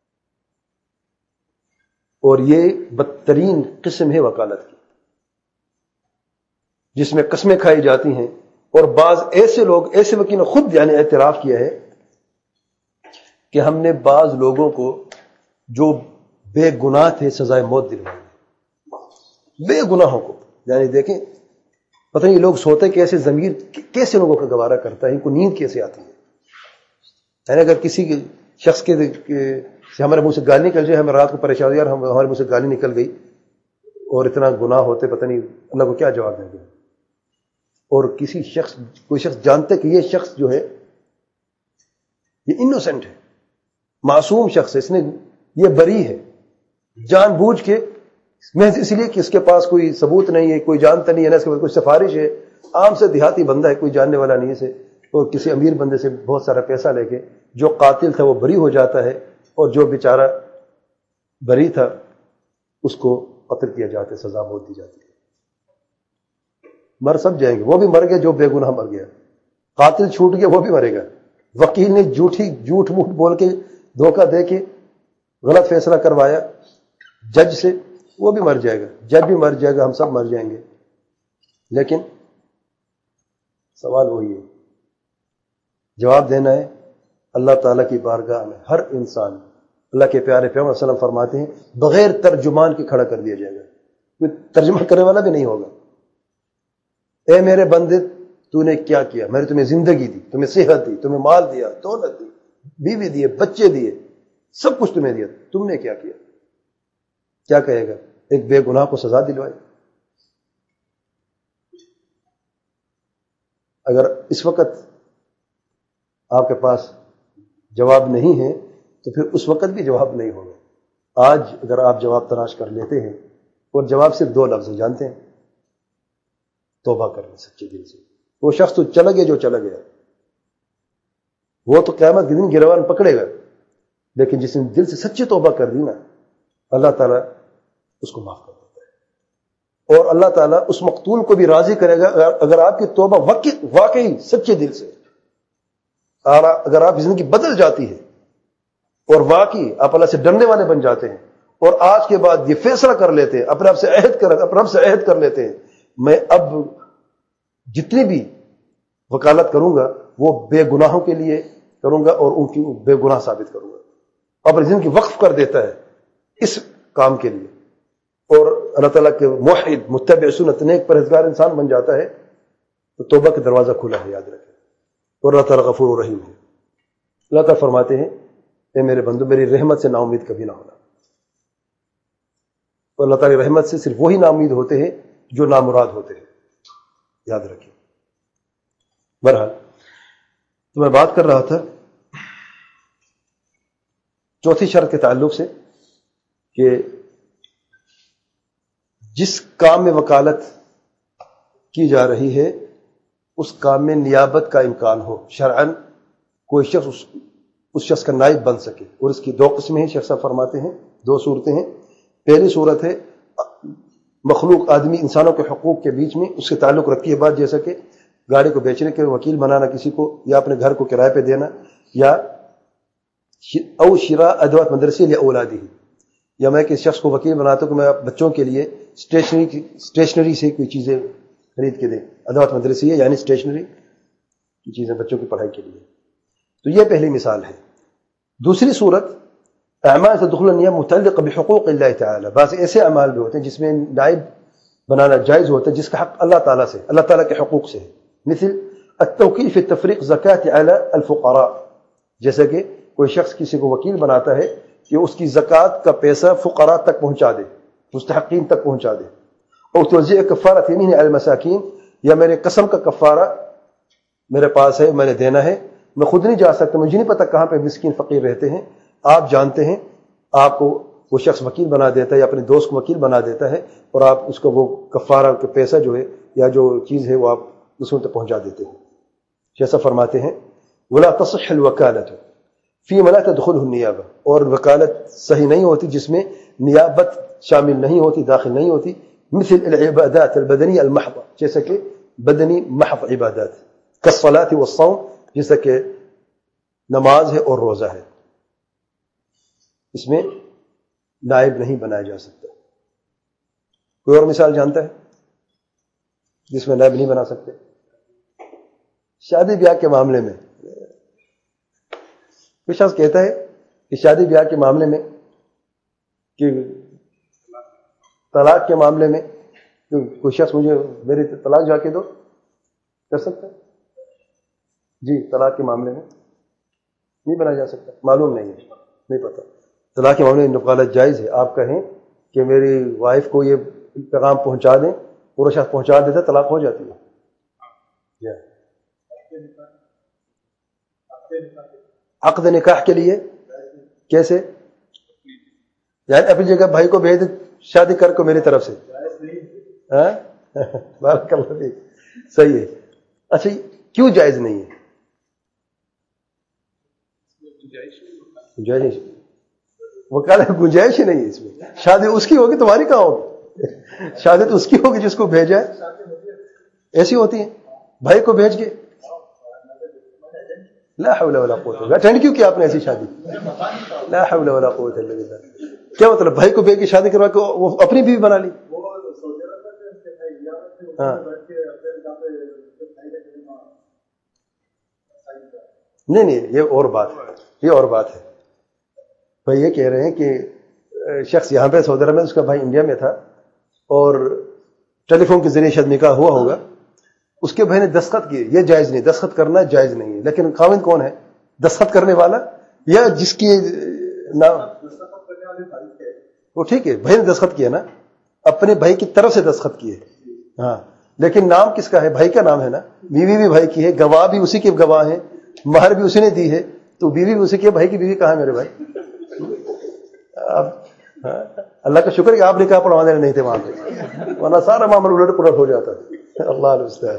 اور یہ بدترین قسم ہے وکالت کی, جس میں قسمیں کھائی جاتی ہیں. اور بعض ایسے لوگ, ایسے وکیل نے خود یعنی اعتراف کیا ہے کہ ہم نے بعض لوگوں کو جو بے گناہ تھے سزائے موت دلوائی. بے گناہوں کو, یعنی دیکھیں پتہ نہیں یہ لوگ سوتے کیسے, ضمیر کیسے لوگوں کا گوارا کرتا ہے, ان کو نیند کیسے آتی ہے. یعنی اگر کسی شخص کے سے ہمارے منہ سے گالی نکل جائے, ہمیں رات کو پریشان ہو یار ہمارے منہ سے گالی نکل گئی, اور اتنا گناہ ہوتے پتہ نہیں اللہ کو کیا جواب دیں گے. اور کسی شخص, کوئی شخص جانتے کہ یہ شخص جو ہے یہ انوسنٹ ہے, معصوم شخص ہے, اس نے یہ بری ہے, جان بوجھ کے محض اس لیے کہ اس کے پاس کوئی ثبوت نہیں ہے, کوئی جانتا نہیں ہے نا, اس کے پاس کوئی سفارش ہے, عام سے دیہاتی بندہ ہے, کوئی جاننے والا نہیں ہے, اور کسی امیر بندے سے بہت سارا پیسہ لے کے جو قاتل تھا وہ بری ہو جاتا ہے, اور جو بیچارہ بری تھا اس کو قتل کیا جاتا ہے, سزا موت دی جاتی ہے. مر سب جائیں گے, وہ بھی مر گئے جو بے گناہ مر گیا, قاتل چھوٹ گیا وہ بھی مرے گا, وکیل نے جھوٹی جھوٹ موٹ بول کے دھوکہ دے کے غلط فیصلہ کروایا جج سے, وہ بھی مر جائے گا, جج بھی مر جائے گا, ہم سب مر جائیں گے. لیکن سوال وہی ہے, جواب دینا ہے اللہ تعالیٰ کی بارگاہ میں. ہر انسان, اللہ کے پیارے پیغمبر صلی اللہ علیہ وسلم فرماتے ہیں بغیر ترجمان کے کھڑا کر دیا جائے گا, کوئی ترجمہ کرنے والا بھی نہیں ہوگا. اے میرے بندے تو نے کیا کیا, میں نے تمہیں زندگی دی, تمہیں صحت دی, تمہیں مال دیا, دولت دی, بیوی دیے, بچے دیے, سب کچھ تمہیں دیا, تم نے کیا کیا؟ کیا کہے گا؟ ایک بے گناہ کو سزا دلوائی. اگر اس وقت آپ کے پاس جواب نہیں ہے تو پھر اس وقت بھی جواب نہیں ہوگا. آج اگر آپ جواب تلاش کر لیتے ہیں اور جواب صرف دو لفظ جانتے ہیں، توبہ کرنے سچے دل سے. وہ شخص تو چلا گیا جو چلا گیا، وہ تو قیامت کے دن گریبان پکڑے گا، لیکن جس نے دل سے سچی توبہ کر دی نا، اللہ تعالیٰ اس کو معاف کر دیتا ہے. اور اللہ تعالیٰ اس مقتول کو بھی راضی کرے گا اگر آپ کی توبہ واقعی سچے دل سے، اگر آپ کی زندگی بدل جاتی ہے اور واقعی آپ اللہ سے ڈرنے والے بن جاتے ہیں اور آج کے بعد یہ فیصلہ کر لیتے ہیں، اپنے آپ سے عہد کر اپنے آپ سے عہد کر لیتے ہیں، میں اب جتنی بھی وکالت کروں گا وہ بے گناہوں کے لیے کروں گا اور ان کی بے گناہ ثابت کروں گا، اپنی زندگی وقف کر دیتا ہے اس کام کے لیے، اور اللہ تعالیٰ کے موحد متبع سنت نیک پرہیزگار انسان بن جاتا ہے، تو توبہ کا دروازہ کھلا ہے، یاد رکھیں. اور اللہ تعالیٰ غفور و رحیم ہے. اللہ تعالیٰ فرماتے ہیں اے میرے بندو میری رحمت سے نا امید کبھی نہ ہونا. تو اللہ تعالیٰ کی رحمت سے صرف وہی نا امید ہوتے ہیں جو نامراد ہوتے ہیں، یاد رکھیں. بہرحال تو میں بات کر رہا تھا چوتھی شرط کے تعلق سے کہ جس کام میں وکالت کی جا رہی ہے اس کام میں نیابت کا امکان ہو، شرعاً کوئی شخص اس, اس شخص کا نائب بن سکے. اور اس کی دو قسمیں ہیں، شیخ صاحب فرماتے ہیں دو صورتیں ہیں. پہلی صورت ہے مخلوق آدمی انسانوں کے حقوق کے بیچ میں اس کے تعلق رکھتی ہے بات، جیسا کہ گاڑی کو بیچنے کے وکیل بنانا کسی کو، یا اپنے گھر کو کرائے پہ دینا، یا او شراء ادوات مدرسے یا اولادی، یا میں کسی شخص کو وکیل بناتا ہوں کہ میں بچوں کے لیے اسٹیشنری اسٹیشنری سے کوئی چیزیں خرید کے دیں. ادوات مدرسے یعنی اسٹیشنری کی چیزیں بچوں کی پڑھائی کے لیے. تو یہ پہلی مثال ہے. دوسری صورت اعمال تدخل النیہ متعلق بحقوق اللہ تعالی. بعض ایسے اعمال بھی ہوتے ہیں جس میں نائب بنانا جائز ہوتا ہے جس کا حق اللہ تعالیٰ سے، اللہ تعالیٰ کے حقوق سے ہے. مثل التوکیل فی تفریق زکوٰۃ علی الفقراء، جیسا کہ کوئی شخص کسی کو وکیل بناتا ہے کہ اس کی زکوٰۃ کا پیسہ فقراء تک پہنچا دے، مستحقین تک پہنچا دے. اور توزیع کفارۃ یمین علی المساکین، یا میرے قسم کا کفارہ میرے پاس ہے میں نے دینا ہے، میں خود نہیں جا سکتا، مجھے نہیں پتا کہاں پہ مسکین فقیر رہتے ہیں، آپ جانتے ہیں، آپ کو وہ شخص وکیل بنا دیتا ہے یا اپنے دوست کو وکیل بنا دیتا ہے، اور آپ اس کو وہ کفارہ کا پیسہ جو ہے یا جو چیز ہے وہ آپ دوسروں تک پہنچا دیتے ہیں. جیسا فرماتے ہیں ولا تصح الوکالۃ فیما لا تدخلہ النیابہ، اور وکالت صحیح نہیں ہوتی جس میں نیابت شامل نہیں ہوتی، داخل نہیں ہوتی. مثل العبادات البدنی المحض، جیسا کہ بدنی محض عبادات، کالصلاۃ والصوم، جیسا کہ نماز ہے اور روزہ ہے، اس میں نائب نہیں بنایا جا سکتا. کوئی اور مثال جانتا ہے جس میں نائب نہیں بنا سکتے؟ شادی بیاہ کے معاملے میں کوئی شخص کہتا ہے کہ شادی بیاہ کے معاملے میں کہ طلاق کے معاملے میں کوئی شخص مجھے میری طلاق جا کے دو، کر سکتا ہے؟ جی طلاق کے معاملے میں نہیں بنا جا سکتا، معلوم نہیں ہے، نہیں پتا. طلاق کے معاملے میں وکالت جائز ہے. آپ کہیں کہ میری وائف کو یہ پیغام پہنچا دیں، پورا شخص پہنچا دیتا ہے، طلاق ہو جاتی ہے. عقد نکاح کے لیے کیسے؟ یعنی اپنی جگہ بھائی کو بھیج دے شادی کر کو میری طرف سے، بارک اللہ فیک، صحیح ہے. اچھا کیوں جائز نہیں ہے؟ گنجائش وکالت گنجائش ہی نہیں ہے اس میں. شادی اس کی ہوگی، تمہاری کہاں ہوگی؟ شادی تو اس کی ہوگی جس کو بھیجا ہے. ایسی ہوتی ہے بھائی کو بھیج کے لا حول ولا قوت الا باللہ. اٹینڈ کیوں کیا آپ نے ایسی شادی؟ لا حول ولا قوت الا باللہ. کیا مطلب بھائی کو بھیج کے شادی کروا کے وہ اپنی بیوی بنا لی؟ ہاں نہیں نہیں یہ اور بات ہے، یہ اور بات ہے. بھائی یہ کہہ رہے ہیں کہ شخص یہاں پہ سعودی عرب میں، اس کا بھائی انڈیا میں تھا اور ٹیلی فون کے ذریعے شاید نکاح ہوا ہوگا، اس کے بھائی نے دستخط کیے. یہ جائز نہیں، دستخط کرنا جائز نہیں ہے. لیکن خاوند کون ہے؟ دستخط کرنے والا یا جس کی نام وہ ٹھیک ہے، بھائی نے دستخط کیا نا، اپنے بھائی کی طرف سے دستخط کیے. ہاں لیکن نام کس کا ہے؟ بھائی کا نام ہے نا. بیوی بھی بھائی کی ہے، گواہ بھی اسی کے گواہ ہیں، مہر بھی اسی نے دی ہے، تو بیوی بھی اسی کی ہے. بھائی کی بیوی کہاں ہے میرے بھائی؟ اب اللہ کا شکر کہ آپ نکاح پڑھوانے نہیں تھے وہاں پہ، ورنہ سارا معاملہ الٹ پلٹ ہو جاتا ہے. اللہ المستعان.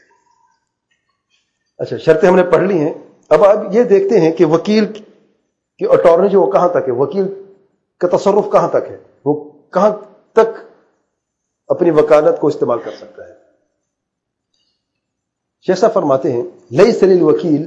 اچھا شرطیں ہم نے پڑھ لی ہیں. اب آپ یہ دیکھتے ہیں کہ وکیل کی اٹارنی جو وہ کہاں تک ہے، وکیل کا تصرف کہاں تک ہے، وہ کہاں تک اپنی وکالت کو استعمال کر سکتا ہے. شیخ صاحب فرماتے ہیں لیس للوکیل.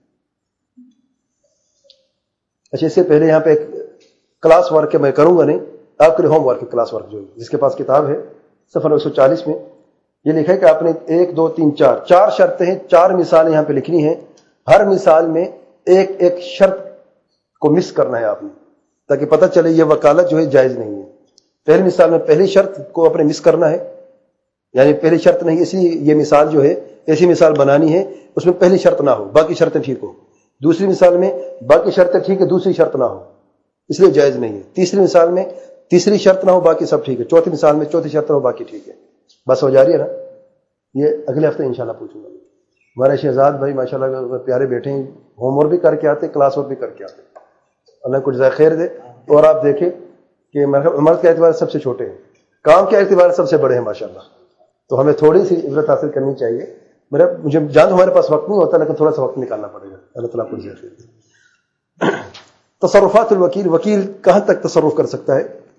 اچھا اس سے پہلے یہاں پہ ایک کلاس ورک میں کروں گا نہیں، آپ کے لیے ہوم ورک ہے. کلاس ورک جو جس کے پاس کتاب ہے صفحہ نو سو چالیس میں یہ لکھا ہے کہ آپ نے ایک دو تین چار چار شرطیں ہیں، چار مثالیں یہاں پہ لکھنی ہیں. ہر مثال میں ایک ایک شرط کو مس کرنا ہے آپ نے، تاکہ پتہ چلے یہ وکالت جو ہے جائز نہیں ہے. پہلی مثال میں پہلی شرط کو اپنے مس کرنا ہے، یعنی پہلی شرط نہیں، اس لیے یہ مثال جو ہے ایسی مثال بنانی ہے اس میں پہلی شرط نہ ہو باقی شرطیں ٹھیک ہو. دوسری مثال میں باقی شرطیں ٹھیک ہے دوسری شرط نہ ہو، اس لیے جائز نہیں ہے. تیسری مثال میں تیسری شرط نہ ہو باقی سب ٹھیک ہے. چوتھی مثال میں چوتھی شرط نہ ہو باقی ٹھیک ہے. بس ہو جا رہی ہے نا. یہ اگلے ہفتے انشاءاللہ پوچھوں گا. ہمارے شہزاد بھائی ماشاءاللہ پیارے بیٹھے ہیں، ہوم ورک بھی کر کے آتے، کلاس ورک بھی کر کے آتے. اللہ کچھ جزائے خیر دے. اور آپ دیکھیں کہ عمر کے اعتبار سے سب سے چھوٹے ہیں، کام کے اعتبار سے سب سے بڑے ہیں ماشاءاللہ. تو ہمیں تھوڑی سی عبرت حاصل کرنی چاہیے. میرا مجھے جان ہمارے پاس وقت نہیں ہوتا، لیکن تھوڑا سا وقت نکالنا پڑے گا. اللہ تعالیٰ کو جزائے خیر دے. تصرفات الوکیل، وکیل کہاں تک تصرف کر سکتا ہے؟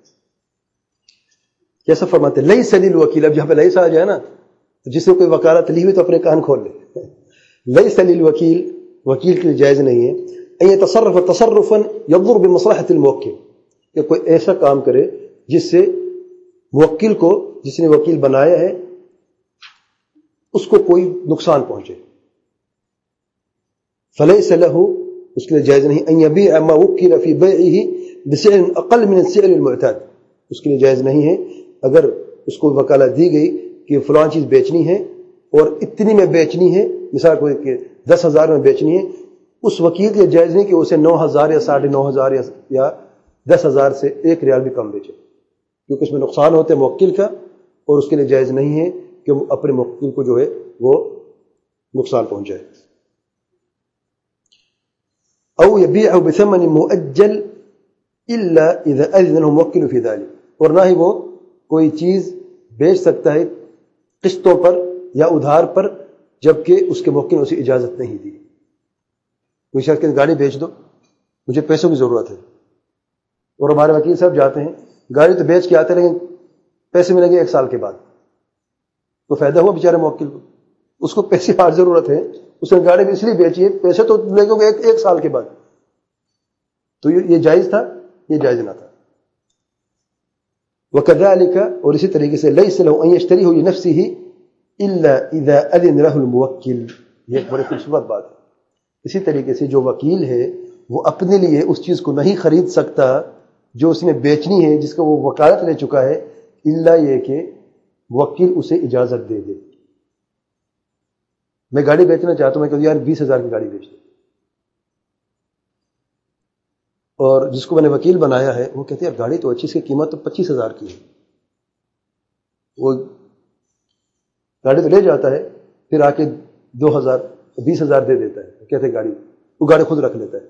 جیسا فرماتے ہیں لیس للوکیل. اب جہاں پہ لیس آ جائے نا، جس نے کوئی وکالت لی ہوئی تو اپنے کان کھول لے. لیس للوکیل، وکیل کے لیے جائز نہیں ہے ان يتصرف تصرفا يضر بمصلحة الموکل، کہ کوئی ایسا کام کرے جس سے موکل کو، جس نے وکیل بنایا ہے، اس کو کوئی نقصان پہنچے. فلیس له، اس کے لیے جائز نہیں ان يبيع ما وكل في بيعه بسعر اقل من السعر المعتاد. اس کے لیے جائز نہیں ہے اگر اس کو وکالت دی گئی کہ فلان چیز بیچنی ہے اور اتنی میں بیچنی ہے، مثال کو کہ دس ہزار میں بیچنی ہے، اس وکیل کے جائز نہیں کہ اسے نو ہزار یا ساڑھے نو ہزار یا دس ہزار سے ایک ریال بھی کم بیچے، کیونکہ اس میں نقصان ہوتا ہے موکل کا، اور اس کے لیے جائز نہیں ہے کہ وہ اپنے موکل کو جو ہے وہ نقصان پہنچائے. او يبيع بثمن مؤجل الا اذا اذن الموکل في ذلك. اور نہ ہی وہ کوئی چیز بیچ سکتا ہے قسطوں پر یا ادھار پر جبکہ اس کے موکل نے اسے اجازت نہیں دی. کوئی شخص کہ گاڑی بیچ دو، مجھے پیسوں کی ضرورت ہے، اور ہمارے وکیل صاحب جاتے ہیں گاڑی تو بیچ کے آتے لیکن پیسے ملیں گے ایک سال کے بعد، تو فائدہ ہوا بیچارے موکل کو. اس کو پیسے کی ضرورت ہے، اس نے گاڑی بھی اس لیے بیچی ہے، پیسے تو لے گے ایک, ایک سال کے بعد. تو یہ جائز تھا، یہ جائز نہ تھا. وكذلك، اور اسی طریقے سے ليس له ان يشتريه لنفسه الا اذا اذن له الموکل. یہ ایک بڑی خوبصورت بات ہے. اسی طریقے سے جو وکیل ہے وہ اپنے لیے اس چیز کو نہیں خرید سکتا جو اس نے بیچنی ہے، جس کا وہ وکالت لے چکا ہے، الا یہ کہ وکیل اسے اجازت دے دے. میں گاڑی بیچنا چاہتا ہوں، میں کہوں یار بیس ہزار کی گاڑی بیچ دے، اور جس کو میں نے وکیل بنایا ہے وہ کہتے ہیں یار گاڑی تو اچھی، اس کی قیمت تو پچیس ہزار کی ہے. وہ گاڑی تو لے جاتا ہے، پھر آ کے دو ہزار بیس ہزار دے دیتا ہے، کہتے گاڑی، وہ گاڑی خود رکھ لیتا ہے.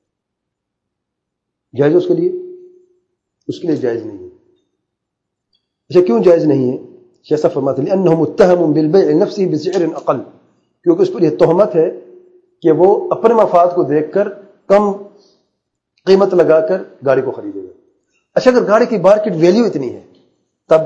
جائز اس کے لیے؟ اس کے لیے جائز نہیں ہے. اچھا کیوں جائز نہیں ہے؟ شیخ صاحب فرماتے ہیں لأنه متهم بالبيع نفسه بسعر اقل، کیونکہ اس پر یہ تہمت ہے کہ وہ اپنے مفاد کو دیکھ کر کم قیمت لگا کر گاڑی کو خریدے گا. اچھا اگر گاڑی کی مارکیٹ ویلیو اتنی ہے، تب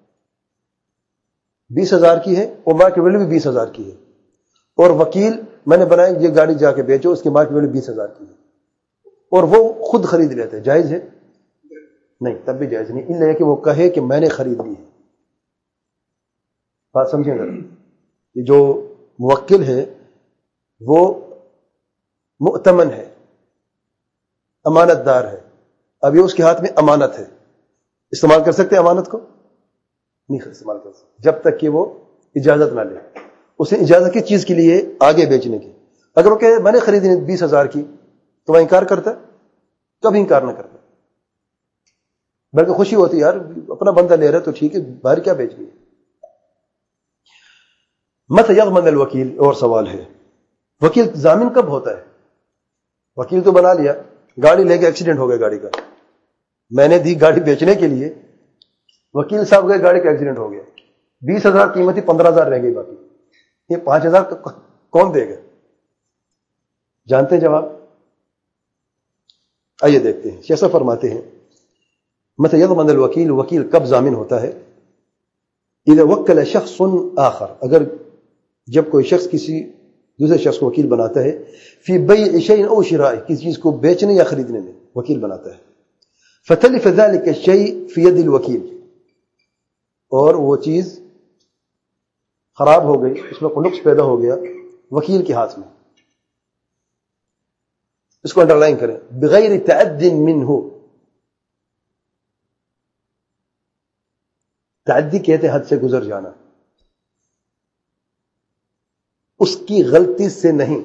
بیس ہزار کی ہے اور مارکیٹ ویلیو بھی بیس ہزار کی ہے، اور وکیل میں نے بنایا یہ گاڑی جا کے بیچو، اس کی مارکیٹ ویلیو بیس ہزار کی ہے، اور وہ خود خرید لیتے ہیں، جائز ہے؟ نہیں، تب بھی جائز نہیں، الا کہ وہ کہے کہ میں نے خرید لی ہے. بات سمجھیں ذرا. یہ جو موکل ہے وہ مؤتمن ہے، امانت دار ہے. اب یہ اس کے ہاتھ میں امانت ہے، استعمال کر سکتے امانت کو؟ نہیں استعمال کر سکتے جب تک کہ وہ اجازت نہ لے. اس نے اجازت کس چیز کے لیے؟ آگے بیچنے کی. اگر وہ کہ میں نے خریدی بیس ہزار کی تو وہ انکار کرتا؟ کبھی انکار نہ کرتا، بلکہ خوشی ہوتی یار اپنا بندہ لے رہا تو ٹھیک ہے، باہر کیا بیچ گئی. متى يضمن الوکیل؟ اور سوال ہے وکیل ضامن کب ہوتا ہے؟ وکیل تو بنا لیا، گاڑی لے کے ایکسیڈنٹ ہو گیا گاڑی کا، میں نے دی گاڑی بیچنے کے لیے, وکیل صاحب گئے, گاڑی کا ایکسیڈنٹ ہو گیا, بیس ہزار قیمت تھی, پندرہ ہزار رہ گئی باقی, یہ پانچ ہزار کون دے گا؟ جانتے ہیں جواب؟ آئیے دیکھتے ہیں. کیسا فرماتے ہیں, مثلا یضمن الوکیل, وکیل کب ضامن ہوتا ہے؟ اذا وکل شخص آخر, اگر جب کوئی شخص کسی دوسرے شخص کو وکیل بناتا ہے, فی بیع شیء او شراء, کسی چیز کو بیچنے یا خریدنے میں وکیل بناتا ہے, فتلف ذلك الشيء فی ید الوکیل, اور وہ چیز خراب ہو گئی, اس میں کوئی نقص پیدا ہو گیا وکیل کے ہاتھ میں, اس کو انڈر لائن کریں, بغیر تعد منہ, تعدی کہتے ہیں حد سے گزر جانا, اس کی غلطی سے نہیں,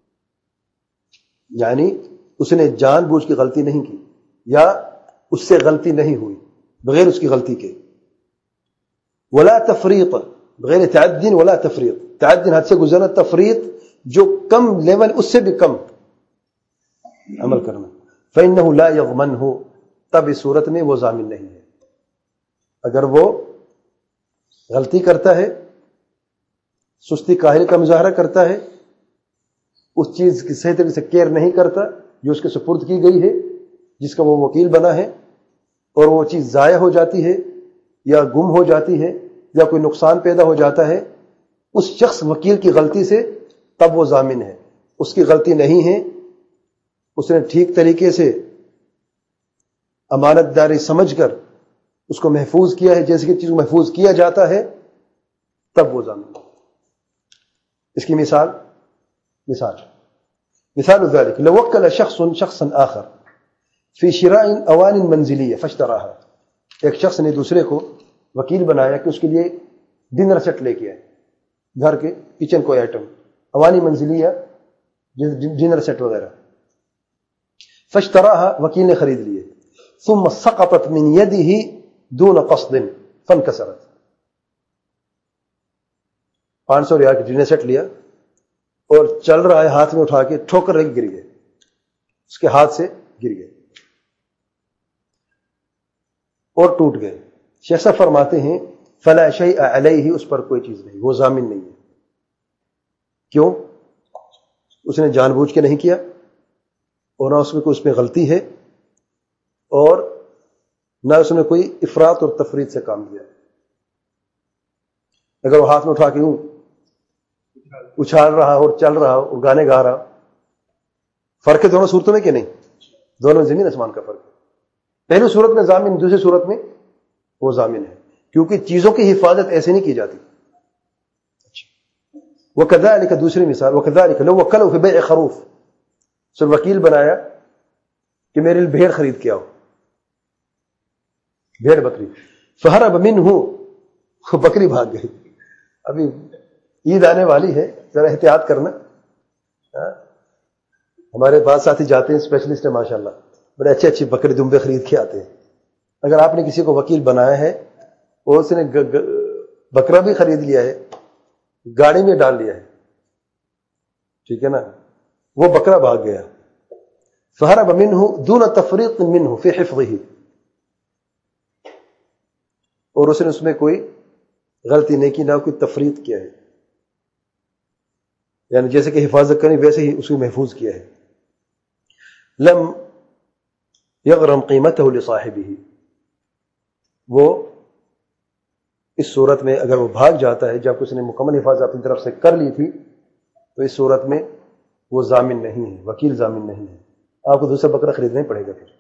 یعنی اس نے جان بوجھ کی غلطی نہیں کی یا اس سے غلطی نہیں ہوئی, بغیر اس کی غلطی کے. ولا تفریط, بغیر تعدین ولا تفریط, تعدین حد سے گزرنا, تفریط جو کم لیول اس سے بھی کم عمل کرنا. فإنه لا يضمنه, تب اس صورت میں وہ ضامن نہیں ہے. اگر وہ غلطی کرتا ہے, سستی کاہلی کا مظاہرہ کرتا ہے, اس چیز کی صحیح طریقے سے کیئر نہیں کرتا جو اس کے سپرد کی گئی ہے, جس کا وہ وکیل بنا ہے, اور وہ چیز ضائع ہو جاتی ہے یا گم ہو جاتی ہے یا کوئی نقصان پیدا ہو جاتا ہے اس شخص وکیل کی غلطی سے, تب وہ ضامن ہے. اس کی غلطی نہیں ہے, اس نے ٹھیک طریقے سے امانت داری سمجھ کر اس کو محفوظ کیا ہے جیسے کہ چیز کو محفوظ کیا جاتا ہے, تب وہ ضامن ہے. اس کی مثال مثال مثال ذلك لو وكل شخص شخصا آخر في شراء اوان منزليه فاشتراها, ایک شخص نے دوسرے کو وکیل بنایا کہ اس کے لیے ڈنر سیٹ لے کے آئے, گھر کے کچن کوئی آئٹم, اوانی منزلیہ ڈنر سیٹ وغیرہ, فاشتراها, وکیل نے خرید لیے, ثم سقطت من يده دون قصد فانكسرت, پانچ سو ریال کی ڈنر سیٹ لیا اور چل رہا ہے, ہاتھ میں اٹھا کے ٹھوکر لے کے گر گئے, اس کے ہاتھ سے گر گئے اور ٹوٹ گئے. شیخ صاحب فرماتے ہیں فلا شیء علیہ, اس پر کوئی چیز نہیں, وہ ضامن نہیں ہے. کیوں؟ اس نے جان بوجھ کے نہیں کیا, اور نہ اس میں کوئی اس میں غلطی ہے, اور نہ اس نے کوئی افراط اور تفریط سے کام کیا. اگر وہ ہاتھ میں اٹھا کے ہوں اچھال رہا اور چل رہا اور گانے گا رہا, فرق ہے دونوں صورتوں میں کہ نہیں؟ دونوں زمین آسمان کا فرق ہے. پہلی صورت میں ضامن, دوسری صورت میں وہ ضامن ہے, کیونکہ چیزوں کی حفاظت ایسے نہیں کی جاتی. وَكَذَلِكَ, دوسری مثال, وَكَذَلِكَ لَوْ وَكَّلَهُ فِي بَيْعِ خَرُوف, سر وکیل بنایا کہ میرے لیے بھیڑ خرید کے آؤ, بھیڑ بکری, فَهَرَبَ مِنْهُ, بکری بھاگ گئی. ابھی عید آنے والی ہے, ذرا احتیاط کرنا. ہمارے بعض ساتھی جاتے ہیں, اسپیشلسٹ ہیں ماشاءاللہ, بڑے اچھے اچھے بکری دمبے خرید کے آتے ہیں. اگر آپ نے کسی کو وکیل بنایا ہے اور اس نے بکرا بھی خرید لیا ہے, گاڑی میں ڈال لیا ہے, ٹھیک ہے نا, وہ بکرا بھاگ گیا, فہرب منہ دون تفریط منہ فی حفظہ, اور اس نے اس میں کوئی غلطی نہیں کی, نہ کوئی تفریط کیا ہے, یعنی جیسے کہ حفاظت کرنی ویسے ہی اس کو محفوظ کیا ہے. لم یغرم قیمتہ لصاحبہ, وہ اس صورت میں اگر وہ بھاگ جاتا ہے جب اس نے مکمل حفاظت اپنی طرف سے کر لی تھی, تو اس صورت میں وہ ضامن نہیں ہے, وکیل ضامن نہیں ہے. آپ کو دوسرا بکرا خریدنا ہی پڑے گا پھر.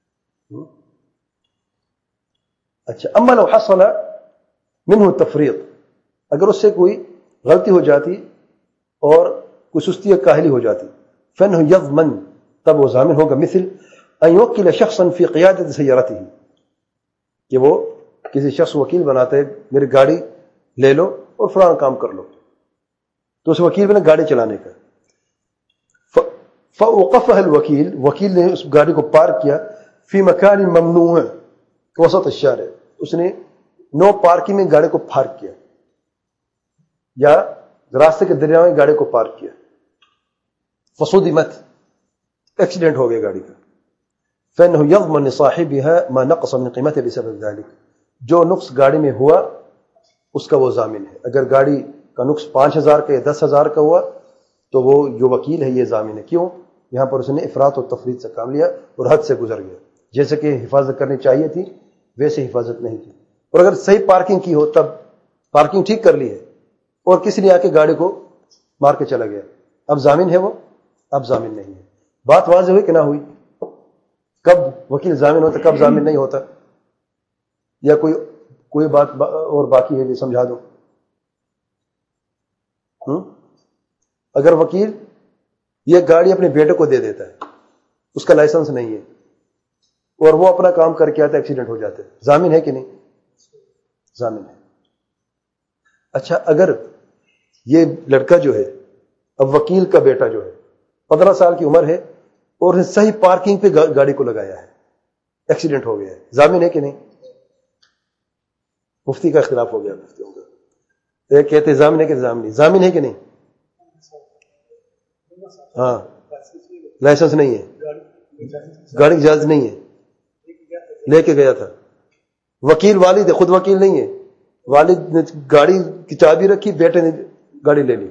اچھا, اما لو حصل منہ تفریط, اگر اس سے کوئی غلطی ہو جاتی اور کوئی سستی یا کاہلی ہو جاتی, فنہ یضمن, تب وہ ضامن ہوگا. مثل ان یوکل شخصا فی قیادت سیارتہ, کہ وہ کسی شخص وکیل بناتا ہے, میری گاڑی لے لو اور فلاں کام کر لو, تو اس وکیل نے گاڑی چلانے کا, فوقفها الوکیل, وکیل نے اس گاڑی کو پارک کیا, فی مکان ممنوع وسط الشارع, اس نے نو پارکنگ میں گاڑی کو پارک کیا, یا راستے کے دریا میں گاڑی کو پارک کیا, فصودمت, ایکسیڈنٹ ہو گیا گاڑی کا, فإنه يضمن لصاحبها ما نقص من قيمته بسبب ذلك. جو نقص گاڑی میں ہوا اس کا وہ ضامن ہے. اگر گاڑی کا نقص پانچ ہزار کا یا دس ہزار کا ہوا تو وہ جو وکیل ہے یہ ضامن ہے. کیوں؟ یہاں پر اس نے افراط و تفریط سے کام لیا اور حد سے گزر گیا. جیسے کہ حفاظت کرنی چاہیے تھی ویسے حفاظت نہیں کی. اور اگر صحیح پارکنگ کی ہو تب پارکنگ ٹھیک کر لی ہے اور کسی نے آ کے گاڑی کو مار کے چلا گیا, اب ضامن ہے وہ؟ اب ضامن نہیں ہے. بات واضح ہوئی کہ نہ ہوئی؟ کب وکیل ضامن ہوتا کب ضامن نہیں ہوتا؟ یا کوئی کوئی بات اور باقی ہے بھی سمجھا دو. اگر وکیل یہ گاڑی اپنے بیٹے کو دے دیتا ہے, اس کا لائسنس نہیں ہے اور وہ اپنا کام کر کے آتا ہے, ایکسیڈنٹ ہو جاتا ہے, ضامن ہے کہ نہیں؟ ضامن ہے. اچھا اگر یہ لڑکا جو ہے اب وکیل کا بیٹا جو ہے پندرہ سال کی عمر ہے اور صحیح پارکنگ پہ گاڑی کو لگایا ہے, ایکسیڈنٹ ہو گیا ہے, ضامن ہے کہ نہیں؟ مفتی کا اختلاف ہو گیا مفتیوں کا. ایک کہتے ضامن ہے کہ ضامن ضامن ہے کہ نہیں؟ ہاں لائسنس نہیں ہے, گاڑی کی اجازت نہیں ہے, لے کے گیا تھا. وکیل والد ہے, خود وکیل نہیں ہے, والد نے گاڑی کی چابی رکھی, بیٹے نے گاڑی لے لی.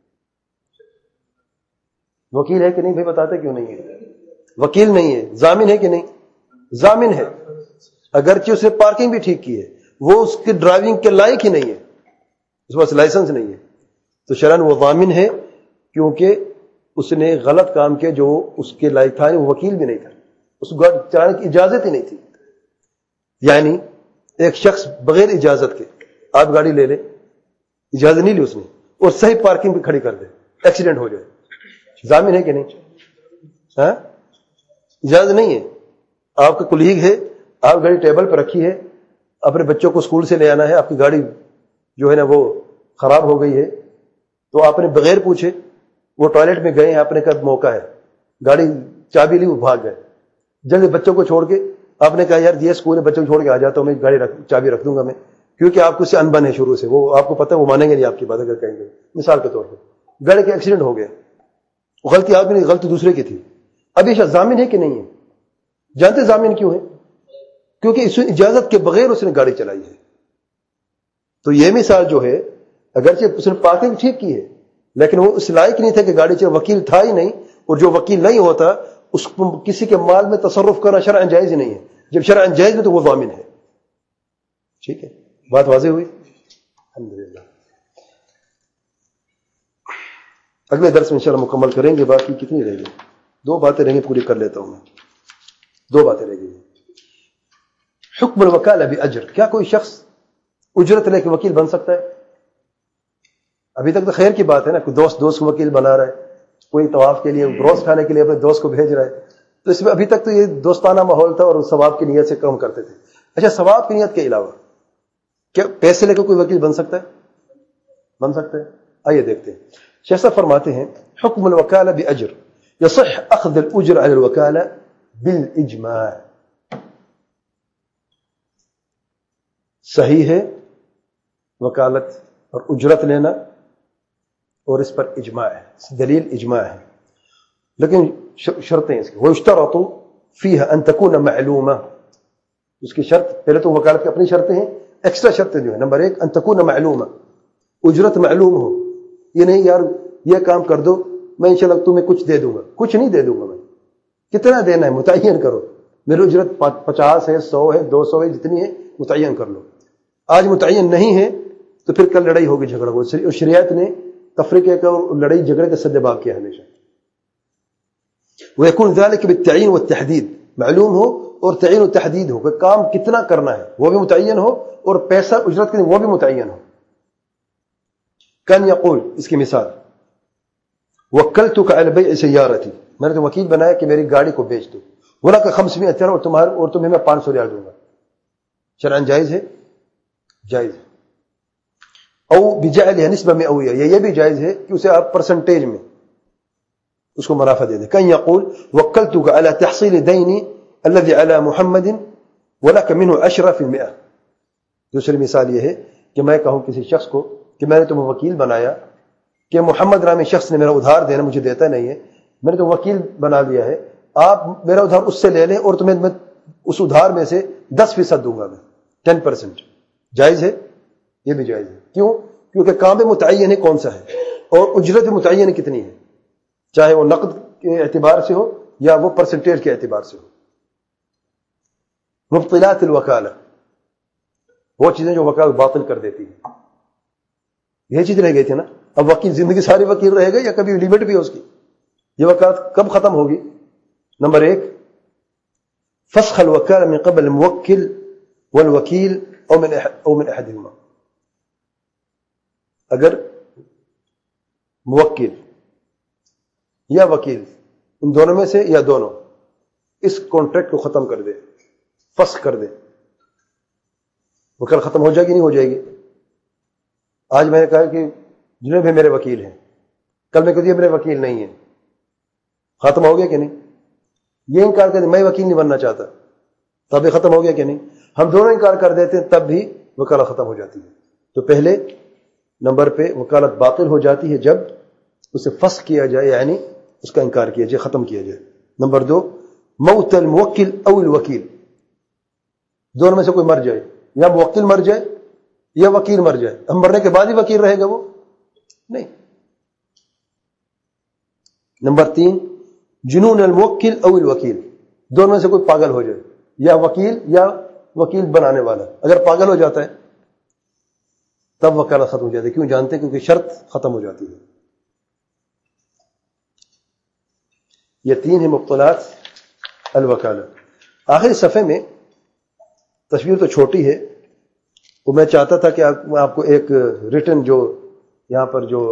وکیل ہے کہ نہیں بھائی بتاتے کیوں نہیں ہے؟ وکیل نہیں ہے, ضامن ہے کہ نہیں؟ ضامن ہے. اگرچہ اس نے پارکنگ بھی ٹھیک کی ہے, وہ اس کی ڈرائیونگ کے لائق ہی نہیں ہے, اس کے پاس لائسنس نہیں ہے, تو شرعاً وہ ضامن ہے کیونکہ اس نے غلط کام کیا جو اس کے لائق تھا. وہ وکیل بھی نہیں تھا, اس کو گاڑی چلانے کی اجازت ہی نہیں تھی. یعنی ایک شخص بغیر اجازت کے آپ گاڑی لے لے, اجازت نہیں لی اس نے, اور صحیح پارکنگ پہ کھڑی کر دے, ایکسیڈنٹ ہو جائے, ضامن ہے کہ نہیں؟ ہاں اجازت نہیں ہے. آپ کا کلیگ ہے, آپ گاڑی ٹیبل پہ رکھی ہے, اپنے بچوں کو اسکول سے لے آنا ہے, آپ کی گاڑی جو ہے نا وہ خراب ہو گئی ہے, تو آپ نے بغیر پوچھے وہ ٹوائلٹ میں گئے ہیں, آپ نے کہا موقع ہے, گاڑی چابی لی, وہ بھاگ گئے. جلدی بچوں کو چھوڑ کے آپ نے کہا یار یہ اسکول ہے, بچوں کو چھوڑ کے آ جاتا ہوں میں, گاڑی رکھ, چابی رکھ دوں گا میں, کیونکہ آپ کو اس سے انبن ہے شروع سے, وہ آپ کو پتہ ہے وہ مانیں گے نہیں آپ کی بات اگر کہیں گے. مثال کے طور پر گاڑی کا ایکسیڈنٹ ہو گیا, غلطی آپ کی نہیں, غلطی دوسرے کی تھی. اب یہ ضامن ہے کہ نہیں ہے؟ جانتے ضامن کیوں ہے؟ کیونکہ اس اجازت کے بغیر اس نے گاڑی چلائی ہے. تو یہ مثال جو ہے اگرچہ اس نے پارکنگ ٹھیک کی ہے لیکن وہ اس لائق نہیں تھا کہ گاڑی چلے, وکیل تھا ہی نہیں, اور جو وکیل نہیں ہوتا اس کو کسی کے مال میں تصرف کرنا شرعاً جائز ہی نہیں ہے. جب شرعاً جائز میں تو وہ ضامن ہے. ٹھیک ہے, بات واضح ہوئی الحمدللہ. اگلے درس میں انشاءاللہ مکمل کریں گے. باقی کتنی رہ گئی؟ دو باتیں رہیں گی, پوری کر لیتا ہوں میں. دو باتیں رہ گئی. حکم الوکالہ باجر, کیا کوئی شخص اجرت لے کے وکیل بن سکتا ہے؟ ابھی تک تو خیر کی بات ہے نا, کوئی دوست دوست کو وکیل بنا رہا ہے, کوئی طواف کے لیے روز کھانے کے لیے اپنے دوست کو بھیج رہا ہے, تو اس میں ابھی تک تو یہ دوستانہ ماحول تھا اور ثواب کی نیت سے کام کرتے تھے. اچھا ثواب کی نیت کے علاوہ کیا پیسے لے کے کوئی وکیل بن سکتا ہے؟ بن سکتا ہے. آئیے دیکھتے ہیں. شیخ صاحب فرماتے ہیں حکم الوکالہ باجر یصح اخذ الاجر علی الوکالہ بالاجماع. صحیح ہے وکالت اور اجرت لینا, اور اس پر اجماع ہے, دلیل اجماع ہے, لیکن شرطیں اس کی. وَيُشْتَرَطُ فِيهَا أَن تَكُونَ مَعْلُومَةً, اس کی شرط, پہلے تو وکالت کی اپنی شرطیں ہیں, ایکسٹرا شرطیں جو ہیں. نمبر ایک ان تکون معلومہ, اجرت معلوم ہو. یہ نہیں یار یہ کام کر دو میں انشاءاللہ تمہیں کچھ دے دوں گا, کچھ نہیں دے دوں گا میں, کتنا دینا ہے متعین کرو, میری اجرت پچاس ہے, سو ہے, دو سو ہے, جتنی ہے متعین کر لو. آج متعین نہیں ہے تو پھر کل لڑائی ہوگی, جھگڑا ہوگا. اور شریعت نے تفریقے کا اور لڑائی جھگڑے کا سدباب کیا ہمیشہ. ويكون ذلك بالتعيين والتحديد, معلوم ہو اور تعین و تحدید ہو, کہ کام کتنا کرنا ہے وہ بھی متعین ہو, اور پیسہ اجرت کے وہ بھی متعین ہو. کان یقول, اس کی مثال, وکلتک علی بیع سیارتی, میں نے تو وکیل بنایا کہ میری گاڑی کو بیچ دو, ولک خمسمائة اور تمہارے اور تمہیں میں پانچ سو ریال دوں گا. شرعاً جائز ہے؟ جائز ہے. او بجعلها نسبہ مئویہ, یہ بھی جائز ہے کہ اسے آپ پرسنٹیج میں اس کو منافع دے دیں. کان یقول وکلتک علی تحصیل دینی الذي على محمد ولك منه عشرة في المئة. دوسری مثال یہ ہے کہ میں کہوں کسی شخص کو کہ میں نے تمہیں وکیل بنایا کہ محمد نامی شخص نے میرا ادھار دینا مجھے دیتا نہیں ہے, میں نے تو وکیل بنا لیا ہے, آپ میرا ادھار اس سے لے لیں اور تمہیں میں اس ادھار میں سے دس فیصد دوں گا میں، ٹین پرسینٹ جائز ہے؟ یہ بھی جائز ہے. کیوں؟ کیونکہ کام متعین ہے کون سا ہے اور اجرت متعین کتنی ہے، چاہے وہ نقد کے اعتبار سے ہو یا وہ پرسنٹیج کے اعتبار سے ہو. مبطلات الوکالہ، وہ چیزیں جو وکالت باطل کر دیتی ہیں. یہ چیز رہ گئی تھی نا. اب وکیل زندگی ساری وکیل رہے گا یا کبھی لمٹ بھی ہے اس کی؟ یہ وکالت کب ختم ہوگی؟ نمبر ایک، فسخ الوکالہ من قبل الموکل والوکیل او من او من احدهما. اگر موکل یا وکیل ان دونوں میں سے یا دونوں اس کانٹریکٹ کو ختم کر دے، فسخ کر دے، وکالت ختم ہو جائے گی نہیں ہو جائے گی؟ آج میں نے کہا کہ جنہیں بھی میرے وکیل ہیں، کل میں کہتی میرے وکیل نہیں ہیں، ختم ہو گیا کہ نہیں؟ یہ انکار کر دے میں وکیل نہیں بننا چاہتا، تب بھی ختم ہو گیا کہ نہیں؟ ہم دونوں انکار کر دیتے ہیں تب بھی وکالت ختم ہو جاتی ہے. تو پہلے نمبر پہ وکالت باطل ہو جاتی ہے جب اسے فسخ کیا جائے، یعنی اس کا انکار کیا جائے، ختم کیا جائے. نمبر دو، موت الموکل او الوکیل، دونوں میں سے کوئی مر جائے، یا موکل مر جائے یا وکیل مر جائے. ہم مرنے کے بعد ہی وکیل رہے گا وہ؟ نہیں. نمبر تین، جنون الموکل او الوکیل، دونوں میں سے کوئی پاگل ہو جائے، یا وکیل یا وکیل بنانے والا. اگر پاگل ہو جاتا ہے تب وکالت ختم ہو جاتی ہے. کیوں جانتے ہیں؟ کیونکہ شرط ختم ہو جاتی ہے. یہ تین ہیں مبطلات الوکالہ. آخری صفحے میں تصویر تو چھوٹی ہے، وہ میں چاہتا تھا کہ آپ کو ایک ریٹن جو یہاں پر جو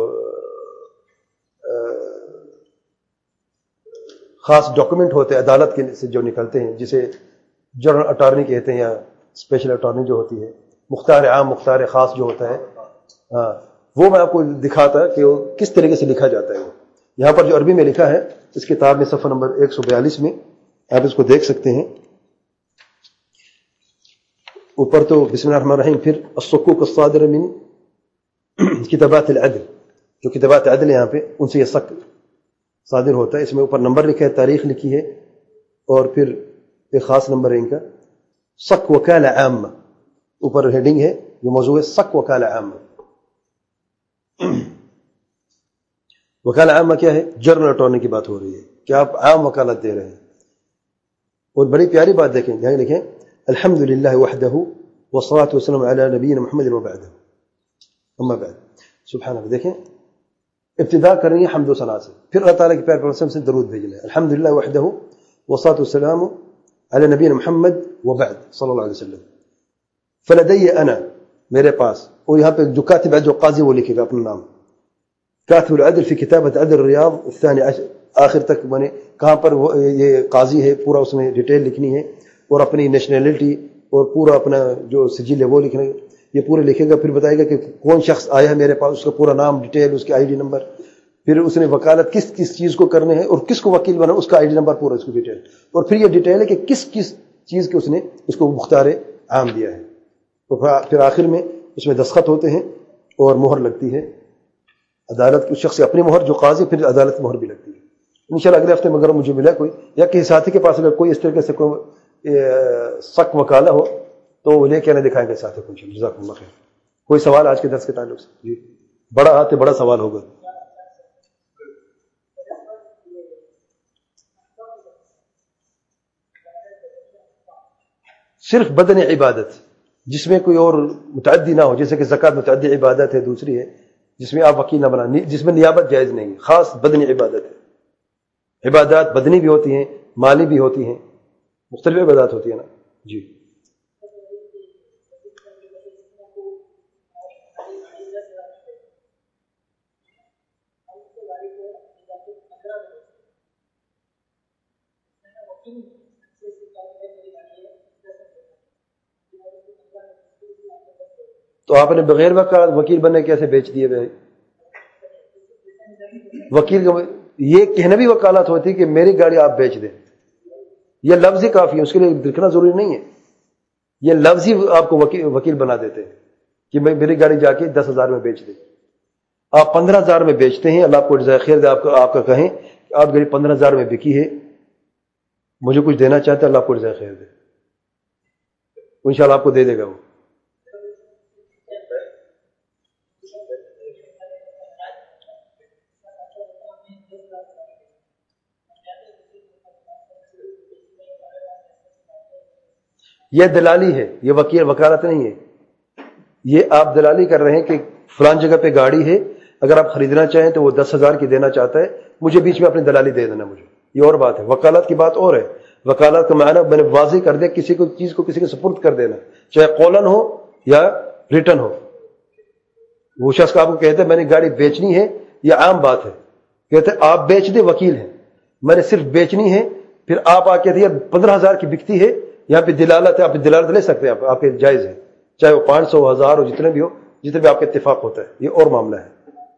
خاص ڈاکومنٹ ہوتے ہیں عدالت کے سے جو نکلتے ہیں، جسے جنرل اٹارنی کہتے ہیں یا اسپیشل اٹارنی جو ہوتی ہے، مختار عام مختار خاص جو ہوتا ہے، ہاں وہ میں آپ کو دکھاتا کہ وہ کس طریقے سے لکھا جاتا ہے. وہ یہاں پر جو عربی میں لکھا ہے اس کتاب میں صفحہ نمبر ایک سو بیالیس میں آپ اس کو دیکھ سکتے ہیں. اوپر تو بسم اللہ الرحمن الرحیم، پھر الصكوك الصادر من کتابات العدل، جو کتابات عدل یہاں پہ ان سے یہ سک صادر ہوتا ہے. اس میں اوپر نمبر لکھا ہے، تاریخ لکھی ہے، اور پھر ایک خاص نمبر ہے ان کا. سک وکالہ عامہ، اوپر ہیڈنگ ہے، یہ موضوع ہے سک وکالہ عامہ. وکالہ عامہ کیا ہے؟ جنرل اٹارنی کی بات ہو رہی ہے کہ آپ عام وکالت دے رہے ہیں. اور بڑی پیاری بات دیکھیں، یہاں لکھیں الحمد للہ وحدہ والصلاة والسلام علی نبینا محمد وبعدہ اما بعد. سبحان اللہ. دیکھیں ابتدا کرنی ہے حمد و ثنا سے، پھر اللہ تعالیٰ کے پیارے پیغمبر سے درود بھیجنا ہے. الحمد للہ وحدہ والصلاة والسلام علی نبینا محمد وبعد صلی اللہ علیہ وسلم. فلدی انا، میرے پاس، اور یہاں پہ جو کاتب ہے جو قاضی وہ لکھے گا اپنا نام، کاتب العدل فی کتابت عدل الریاض الثانی عشر، آخر تک بنے کہاں پر وہ یہ قاضی ہے، پورا اس میں ڈیٹیل لکھنی ہے، اور اپنی نیشنلٹی اور پورا اپنا جو سجل ہے وہ لکھنا ہے. یہ پورے لکھے گا، پھر بتائے گا کہ کون شخص آیا ہے میرے پاس، اس کا پورا نام، ڈیٹیل، اس کے آئی ڈی نمبر، پھر اس نے وکالت کس کس چیز کو کرنے ہے اور کس کو وکیل بنا، اس کا آئی ڈی نمبر، پورا اس کی ڈیٹیل، اور پھر یہ ڈیٹیل ہے کہ کس کس چیز کے اس نے اس کو مختار عام دیا ہے. تو پھر آخر میں اس میں دستخط ہوتے ہیں اور مہر لگتی ہے عدالت کی، شخص اپنی مہر جو قاضی، پھر عدالت مہر بھی لگتی ہے. انشاءاللہ اگلے ہفتے میں اگر مجھے ملا کوئی یا کسی ساتھی کے پاس اگر کوئی اس طریقے سے کوئی سک وکالہ ہو تو وہ لے کے آنے دکھائیں گے ساتھی کو انشاءاللہ. جزاکم اللہ خیر. کوئی سوال آج کے درس کے تعلق سے؟ جی بڑا آتے بڑا سوال ہوگا. صرف بدن عبادت جس میں کوئی اور متعدی نہ ہو، جیسے کہ زکوٰۃ متعدی عبادت ہے، دوسری ہے جس میں آپ وکیل نہ بنا، جس میں نیابت جائز نہیں ہے، خاص بدنی عبادت ہے. عبادات بدنی بھی ہوتی ہیں، مالی بھی ہوتی ہیں، مختلف عبادات ہوتی ہیں نا. جی تو آپ نے بغیر وکیل بننے کیسے بیچ دیے بھائی؟ وکیل کا یہ کہنا بھی وکالت ہوتی ہے کہ میری گاڑی آپ بیچ دیں، یہ لفظ ہی کافی ہے، اس کے لیے لکھنا ضروری نہیں ہے. یہ لفظ ہی آپ کو وکیل وکیل بنا دیتے ہیں کہ میں میری گاڑی جا کے دس ہزار میں بیچ دیں. آپ پندرہ ہزار میں بیچتے ہیں، اللہ آپ کو جزائے خیر دے، آپ کا آپ کا کہیں کہ آپ گاڑی پندرہ ہزار میں بکی ہے، مجھے کچھ دینا چاہتے ہیں، اللہ آپ کو جزائے خیر دے، انشاءاللہ آپ کو دے دے گا وہ. یہ دلالی ہے، یہ وکیل وکالت نہیں ہے. یہ آپ دلالی کر رہے ہیں کہ فلان جگہ پہ گاڑی ہے، اگر آپ خریدنا چاہیں تو وہ دس ہزار کی دینا چاہتا ہے، مجھے بیچ میں اپنی دلالی دے دینا مجھے. یہ اور بات ہے. وکالت کی بات اور ہے. وکالت کا معنی میں نے واضح کر دیا، کسی کو چیز کو کسی کے سپرد کر دینا، چاہے قولن ہو یا ریٹن ہو. وہ شخص کا آپ کو کہتے ہیں میں نے گاڑی بیچنی ہے، یہ عام بات ہے. کہتے ہیں آپ بیچ دیں، وکیل ہیں، میں نے صرف بیچنی ہے. پھر آپ آ کے دیا پندرہ ہزار کی بکتی ہے، یہاں پہ دلالت ہے، آپ دلالت لے سکتے ہیں، آپ کے جائز ہے، چاہے وہ پانچ سو ہزار ہو، جتنے بھی ہو، جتنے بھی آپ کا اتفاق ہوتا ہے. یہ اور معاملہ ہے.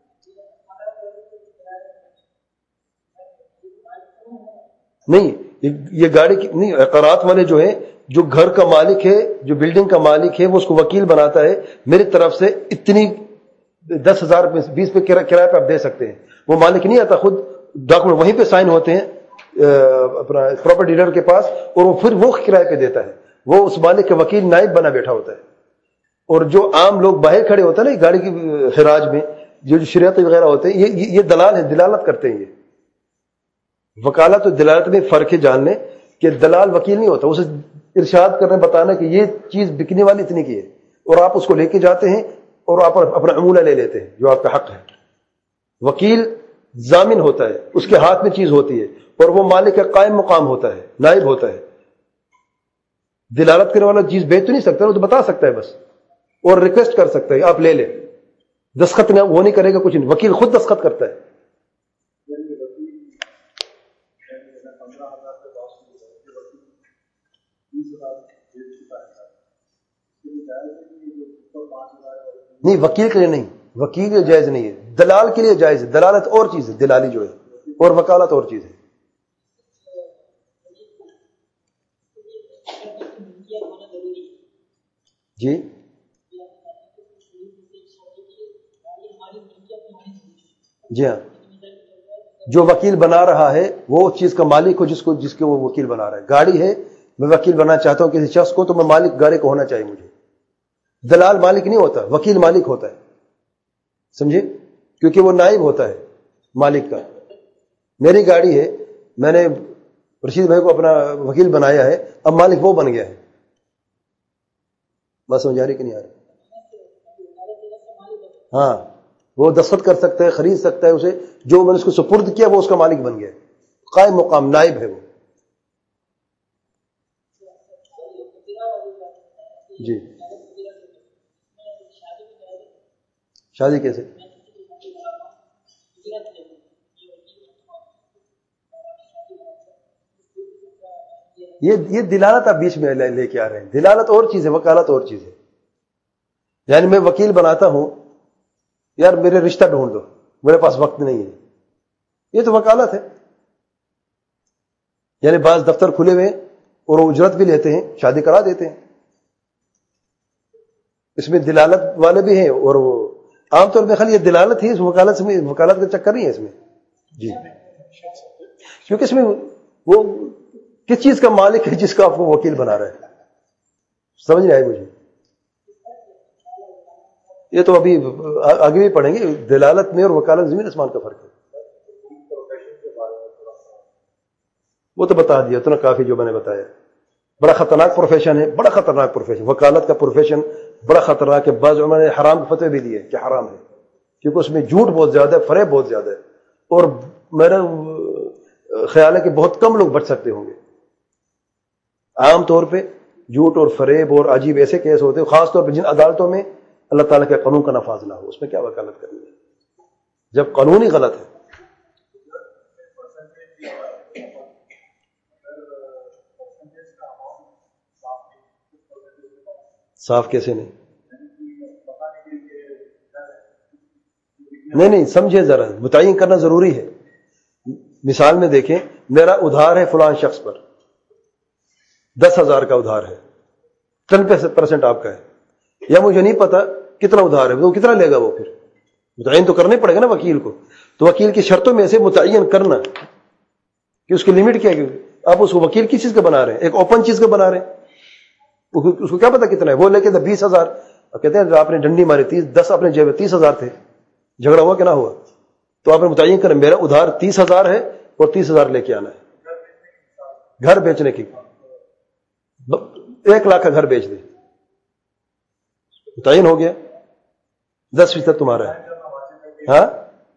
نہیں، یہ گاڑی کی نہیں، عقارات والے جو ہیں، جو گھر کا مالک ہے، جو بلڈنگ کا مالک ہے، وہ اس کو وکیل بناتا ہے، میری طرف سے اتنی دس ہزار بیس پہ کرایہ پہ آپ دے سکتے ہیں. وہ مالک نہیں آتا، خود ڈاکومنٹ وہیں پہ سائن ہوتے ہیں اپنا پراپرٹی ڈیلر کے پاس، اور وہ پھر وہ کرایہ پہ دیتا ہے. وہ اس مالک کا وکیل نائب بنا بیٹھا ہوتا ہے. اور جو عام لوگ باہر کھڑے ہوتے ہیں نا گاڑی کی خراج میں، جو شریعت وغیرہ ہوتے ہیں، یہ یہ دلال ہے، دلالت کرتے ہیں. یہ وکالت اور دلالت میں فرق ہے جان لیں کہ دلال وکیل نہیں ہوتا، اسے ارشاد کرنے بتانا کہ یہ چیز بکنے والی اتنی کی ہے، اور آپ اس کو لے کے جاتے ہیں اور آپ اپنا عمولہ لے لیتے ہیں جو آپ کا حق ہے. وکیل ضامن ہوتا ہے، اس کے ہاتھ میں چیز ہوتی ہے، اور وہ مالک کا قائم مقام ہوتا ہے، نائب ہوتا ہے. دلالت کرنے والا چیز بیچ تو نہیں سکتا، وہ تو بتا سکتا ہے بس، اور ریکویسٹ کر سکتا ہے آپ لے لیں. دستخط وہ نہیں کرے گا، کچھ نہیں، وکیل خود دستخط کرتا ہے. نہیں، وکیل کے لیے نہیں، وکیل کے لیے جائز نہیں ہے. دلال کے لیے جائز ہے. دلالت اور چیز ہے، دلالی جو ہے، اور وکالت اور چیز ہے. جی جی ہاں، جو وکیل بنا رہا ہے وہ اس چیز کا مالک ہو جس کو جس کے وہ وکیل بنا رہا ہے. گاڑی ہے، میں وکیل بننا چاہتا ہوں کسی شخص کو، تو میں مالک گاڑی کو ہونا چاہیے مجھے. دلال مالک نہیں ہوتا، وکیل مالک ہوتا ہے، سمجھے؟ کیونکہ وہ نائب ہوتا ہے مالک کا. میری گاڑی ہے، میں نے رشید بھائی کو اپنا وکیل بنایا ہے، اب مالک وہ بن گیا ہے. بس سمجھ آ رہی کہ نہیں آ رہی؟ ہاں، وہ دستخط کر سکتا ہے، خرید سکتا ہے اسے، جو میں نے اس کو سپرد کیا وہ اس کا مالک بن گیا، قائم مقام نائب ہے وہ. جی، شادی کیسے؟ یہ یہ دلالت آپ بیچ میں لے کے آ رہے ہیں. دلالت اور چیز ہے، وکالت اور چیز ہے. یعنی میں وکیل بناتا ہوں، یار میرے رشتہ ڈھونڈ دو، میرے پاس وقت نہیں ہے، یہ تو وکالت ہے. یعنی بعض دفتر کھلے ہوئے اور وہ اجرت بھی لیتے ہیں، شادی کرا دیتے ہیں. اس میں دلالت والے بھی ہیں، اور وہ عام طور پہ خالی یہ دلالت ہی، اس وکالت میں وکالت کا چکر نہیں ہے اس میں. جی، کیونکہ اس میں وہ کس چیز کا مالک ہے جس کا آپ کو وکیل بنا رہا ہے. سمجھ نہیں آئی مجھے. یہ تو ابھی آگے بھی پڑھیں گے، دلالت میں اور وکالت زمین آسمان کا فرق ہے. وہ تو بتا دیا، اتنا کافی جو میں نے بتایا. بڑا خطرناک پروفیشن ہے، بڑا خطرناک پروفیشن. وکالت کا پروفیشن بڑا خطرناک ہے. بعض علماء نے حرام کے فتوے بھی دیے کہ حرام ہے، کیونکہ اس میں جھوٹ بہت زیادہ ہے، فریب بہت زیادہ ہے. اور میرا خیال ہے کہ بہت کم لوگ بچ سکتے ہوں گے. عام طور پہ جھوٹ اور فریب اور عجیب ایسے کیس ہوتے ہیں، خاص طور پہ جن عدالتوں میں اللہ تعالیٰ کے قانون کا نفاذ نہ ہو، اس میں کیا وکالت کرنی ہے جب قانون ہی غلط ہے. صاف کیسے نہیں؟ نہیں نہیں سمجھے ذرا، متعین کرنا ضروری ہے. مثال میں دیکھیں، میرا ادھار ہے فلان شخص پر، دس ہزار کا ادھار ہے، ٹین پرسینٹ آپ کا ہے، یا مجھے نہیں پتا کتنا ادھار ہے، وہ کتنا لے گا، وہ پھر متعین تو کرنا پڑے گا نا وکیل کو. تو وکیل کی شرطوں میں سے متعین کرنا کہ اس کی لمٹ کیا ہے. آپ اس کو وکیل کس چیز کا بنا رہے ہیں؟ ایک اوپن چیز کا بنا رہے ہیں. اس کو کیا پتا کتنا ہے؟ وہ لے کے بیس ہزار کہتے ہیں آپ نے ڈنڈی ماری تیس دس اپنے جیب تیس ہزار تھے. جھگڑا ہوا کہ نہ ہوا؟ تو آپ نے متعین کریں میرا ادھار تیس ہزار ہے اور تیس ہزار لے کے آنا ہے. گھر بیچنے کی ایک لاکھ کا گھر بیچ دے, متعین ہو گیا, دس فیصد تمہارا ہے. ہاں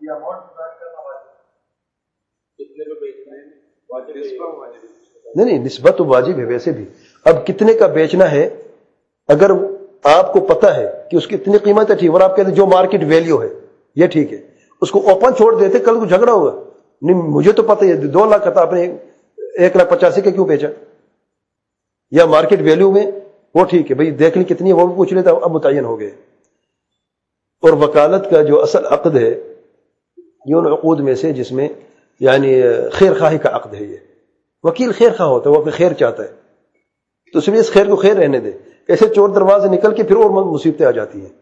نہیں نہیں نسبت تو واجب ہے ویسے بھی. اب کتنے کا بیچنا ہے اگر آپ کو پتا ہے کہ اس کی اتنی قیمت ہے ٹھیک, اور آپ کہتے ہیں جو مارکیٹ ویلیو ہے یہ ٹھیک ہے, اس کو اوپن چھوڑ دیتے کل کو جھگڑا ہوگا. نہیں مجھے تو پتا ہے دو لاکھ کا تھا آپ نے ایک لاکھ پچاسی کا کیوں بیچا, یا مارکیٹ ویلیو میں وہ ٹھیک ہے بھائی دیکھ لی کتنی ہے وہ بھی پوچھ لیتا, اب متعین ہو گئے. اور وکالت کا جو اصل عقد ہے یہ ان عقود میں سے جس میں یعنی خیر خواہی کا عقد ہے. یہ وکیل خیر خواہ ہوتا ہے, وہ اپنے خیر چاہتا ہے, تو اس لیے اس خیر کو خیر رہنے دے. ایسے چور دروازے نکل کے پھر اور مصیبتیں آ جاتی ہیں.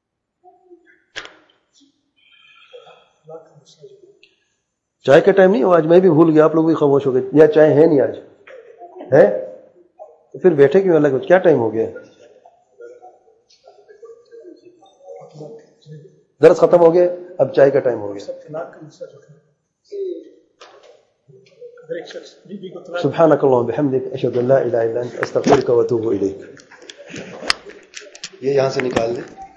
چائے کا ٹائم نہیں ہو آج, میں بھی بھول گیا, آپ لوگ بھی خاموش ہو گئے, یا چائے ہے نہیں آج ہے تو پھر بیٹھے کیوں الگ, کیا ٹائم ہو گیا؟ درس ختم ہو گیا, اب چائے کا ٹائم ہو گیا. سبحانك اللهم وبحمدك اشهد ان لا اله الا انت استغفرك واتوب اليك. یہ یہاں سے نکال دیں.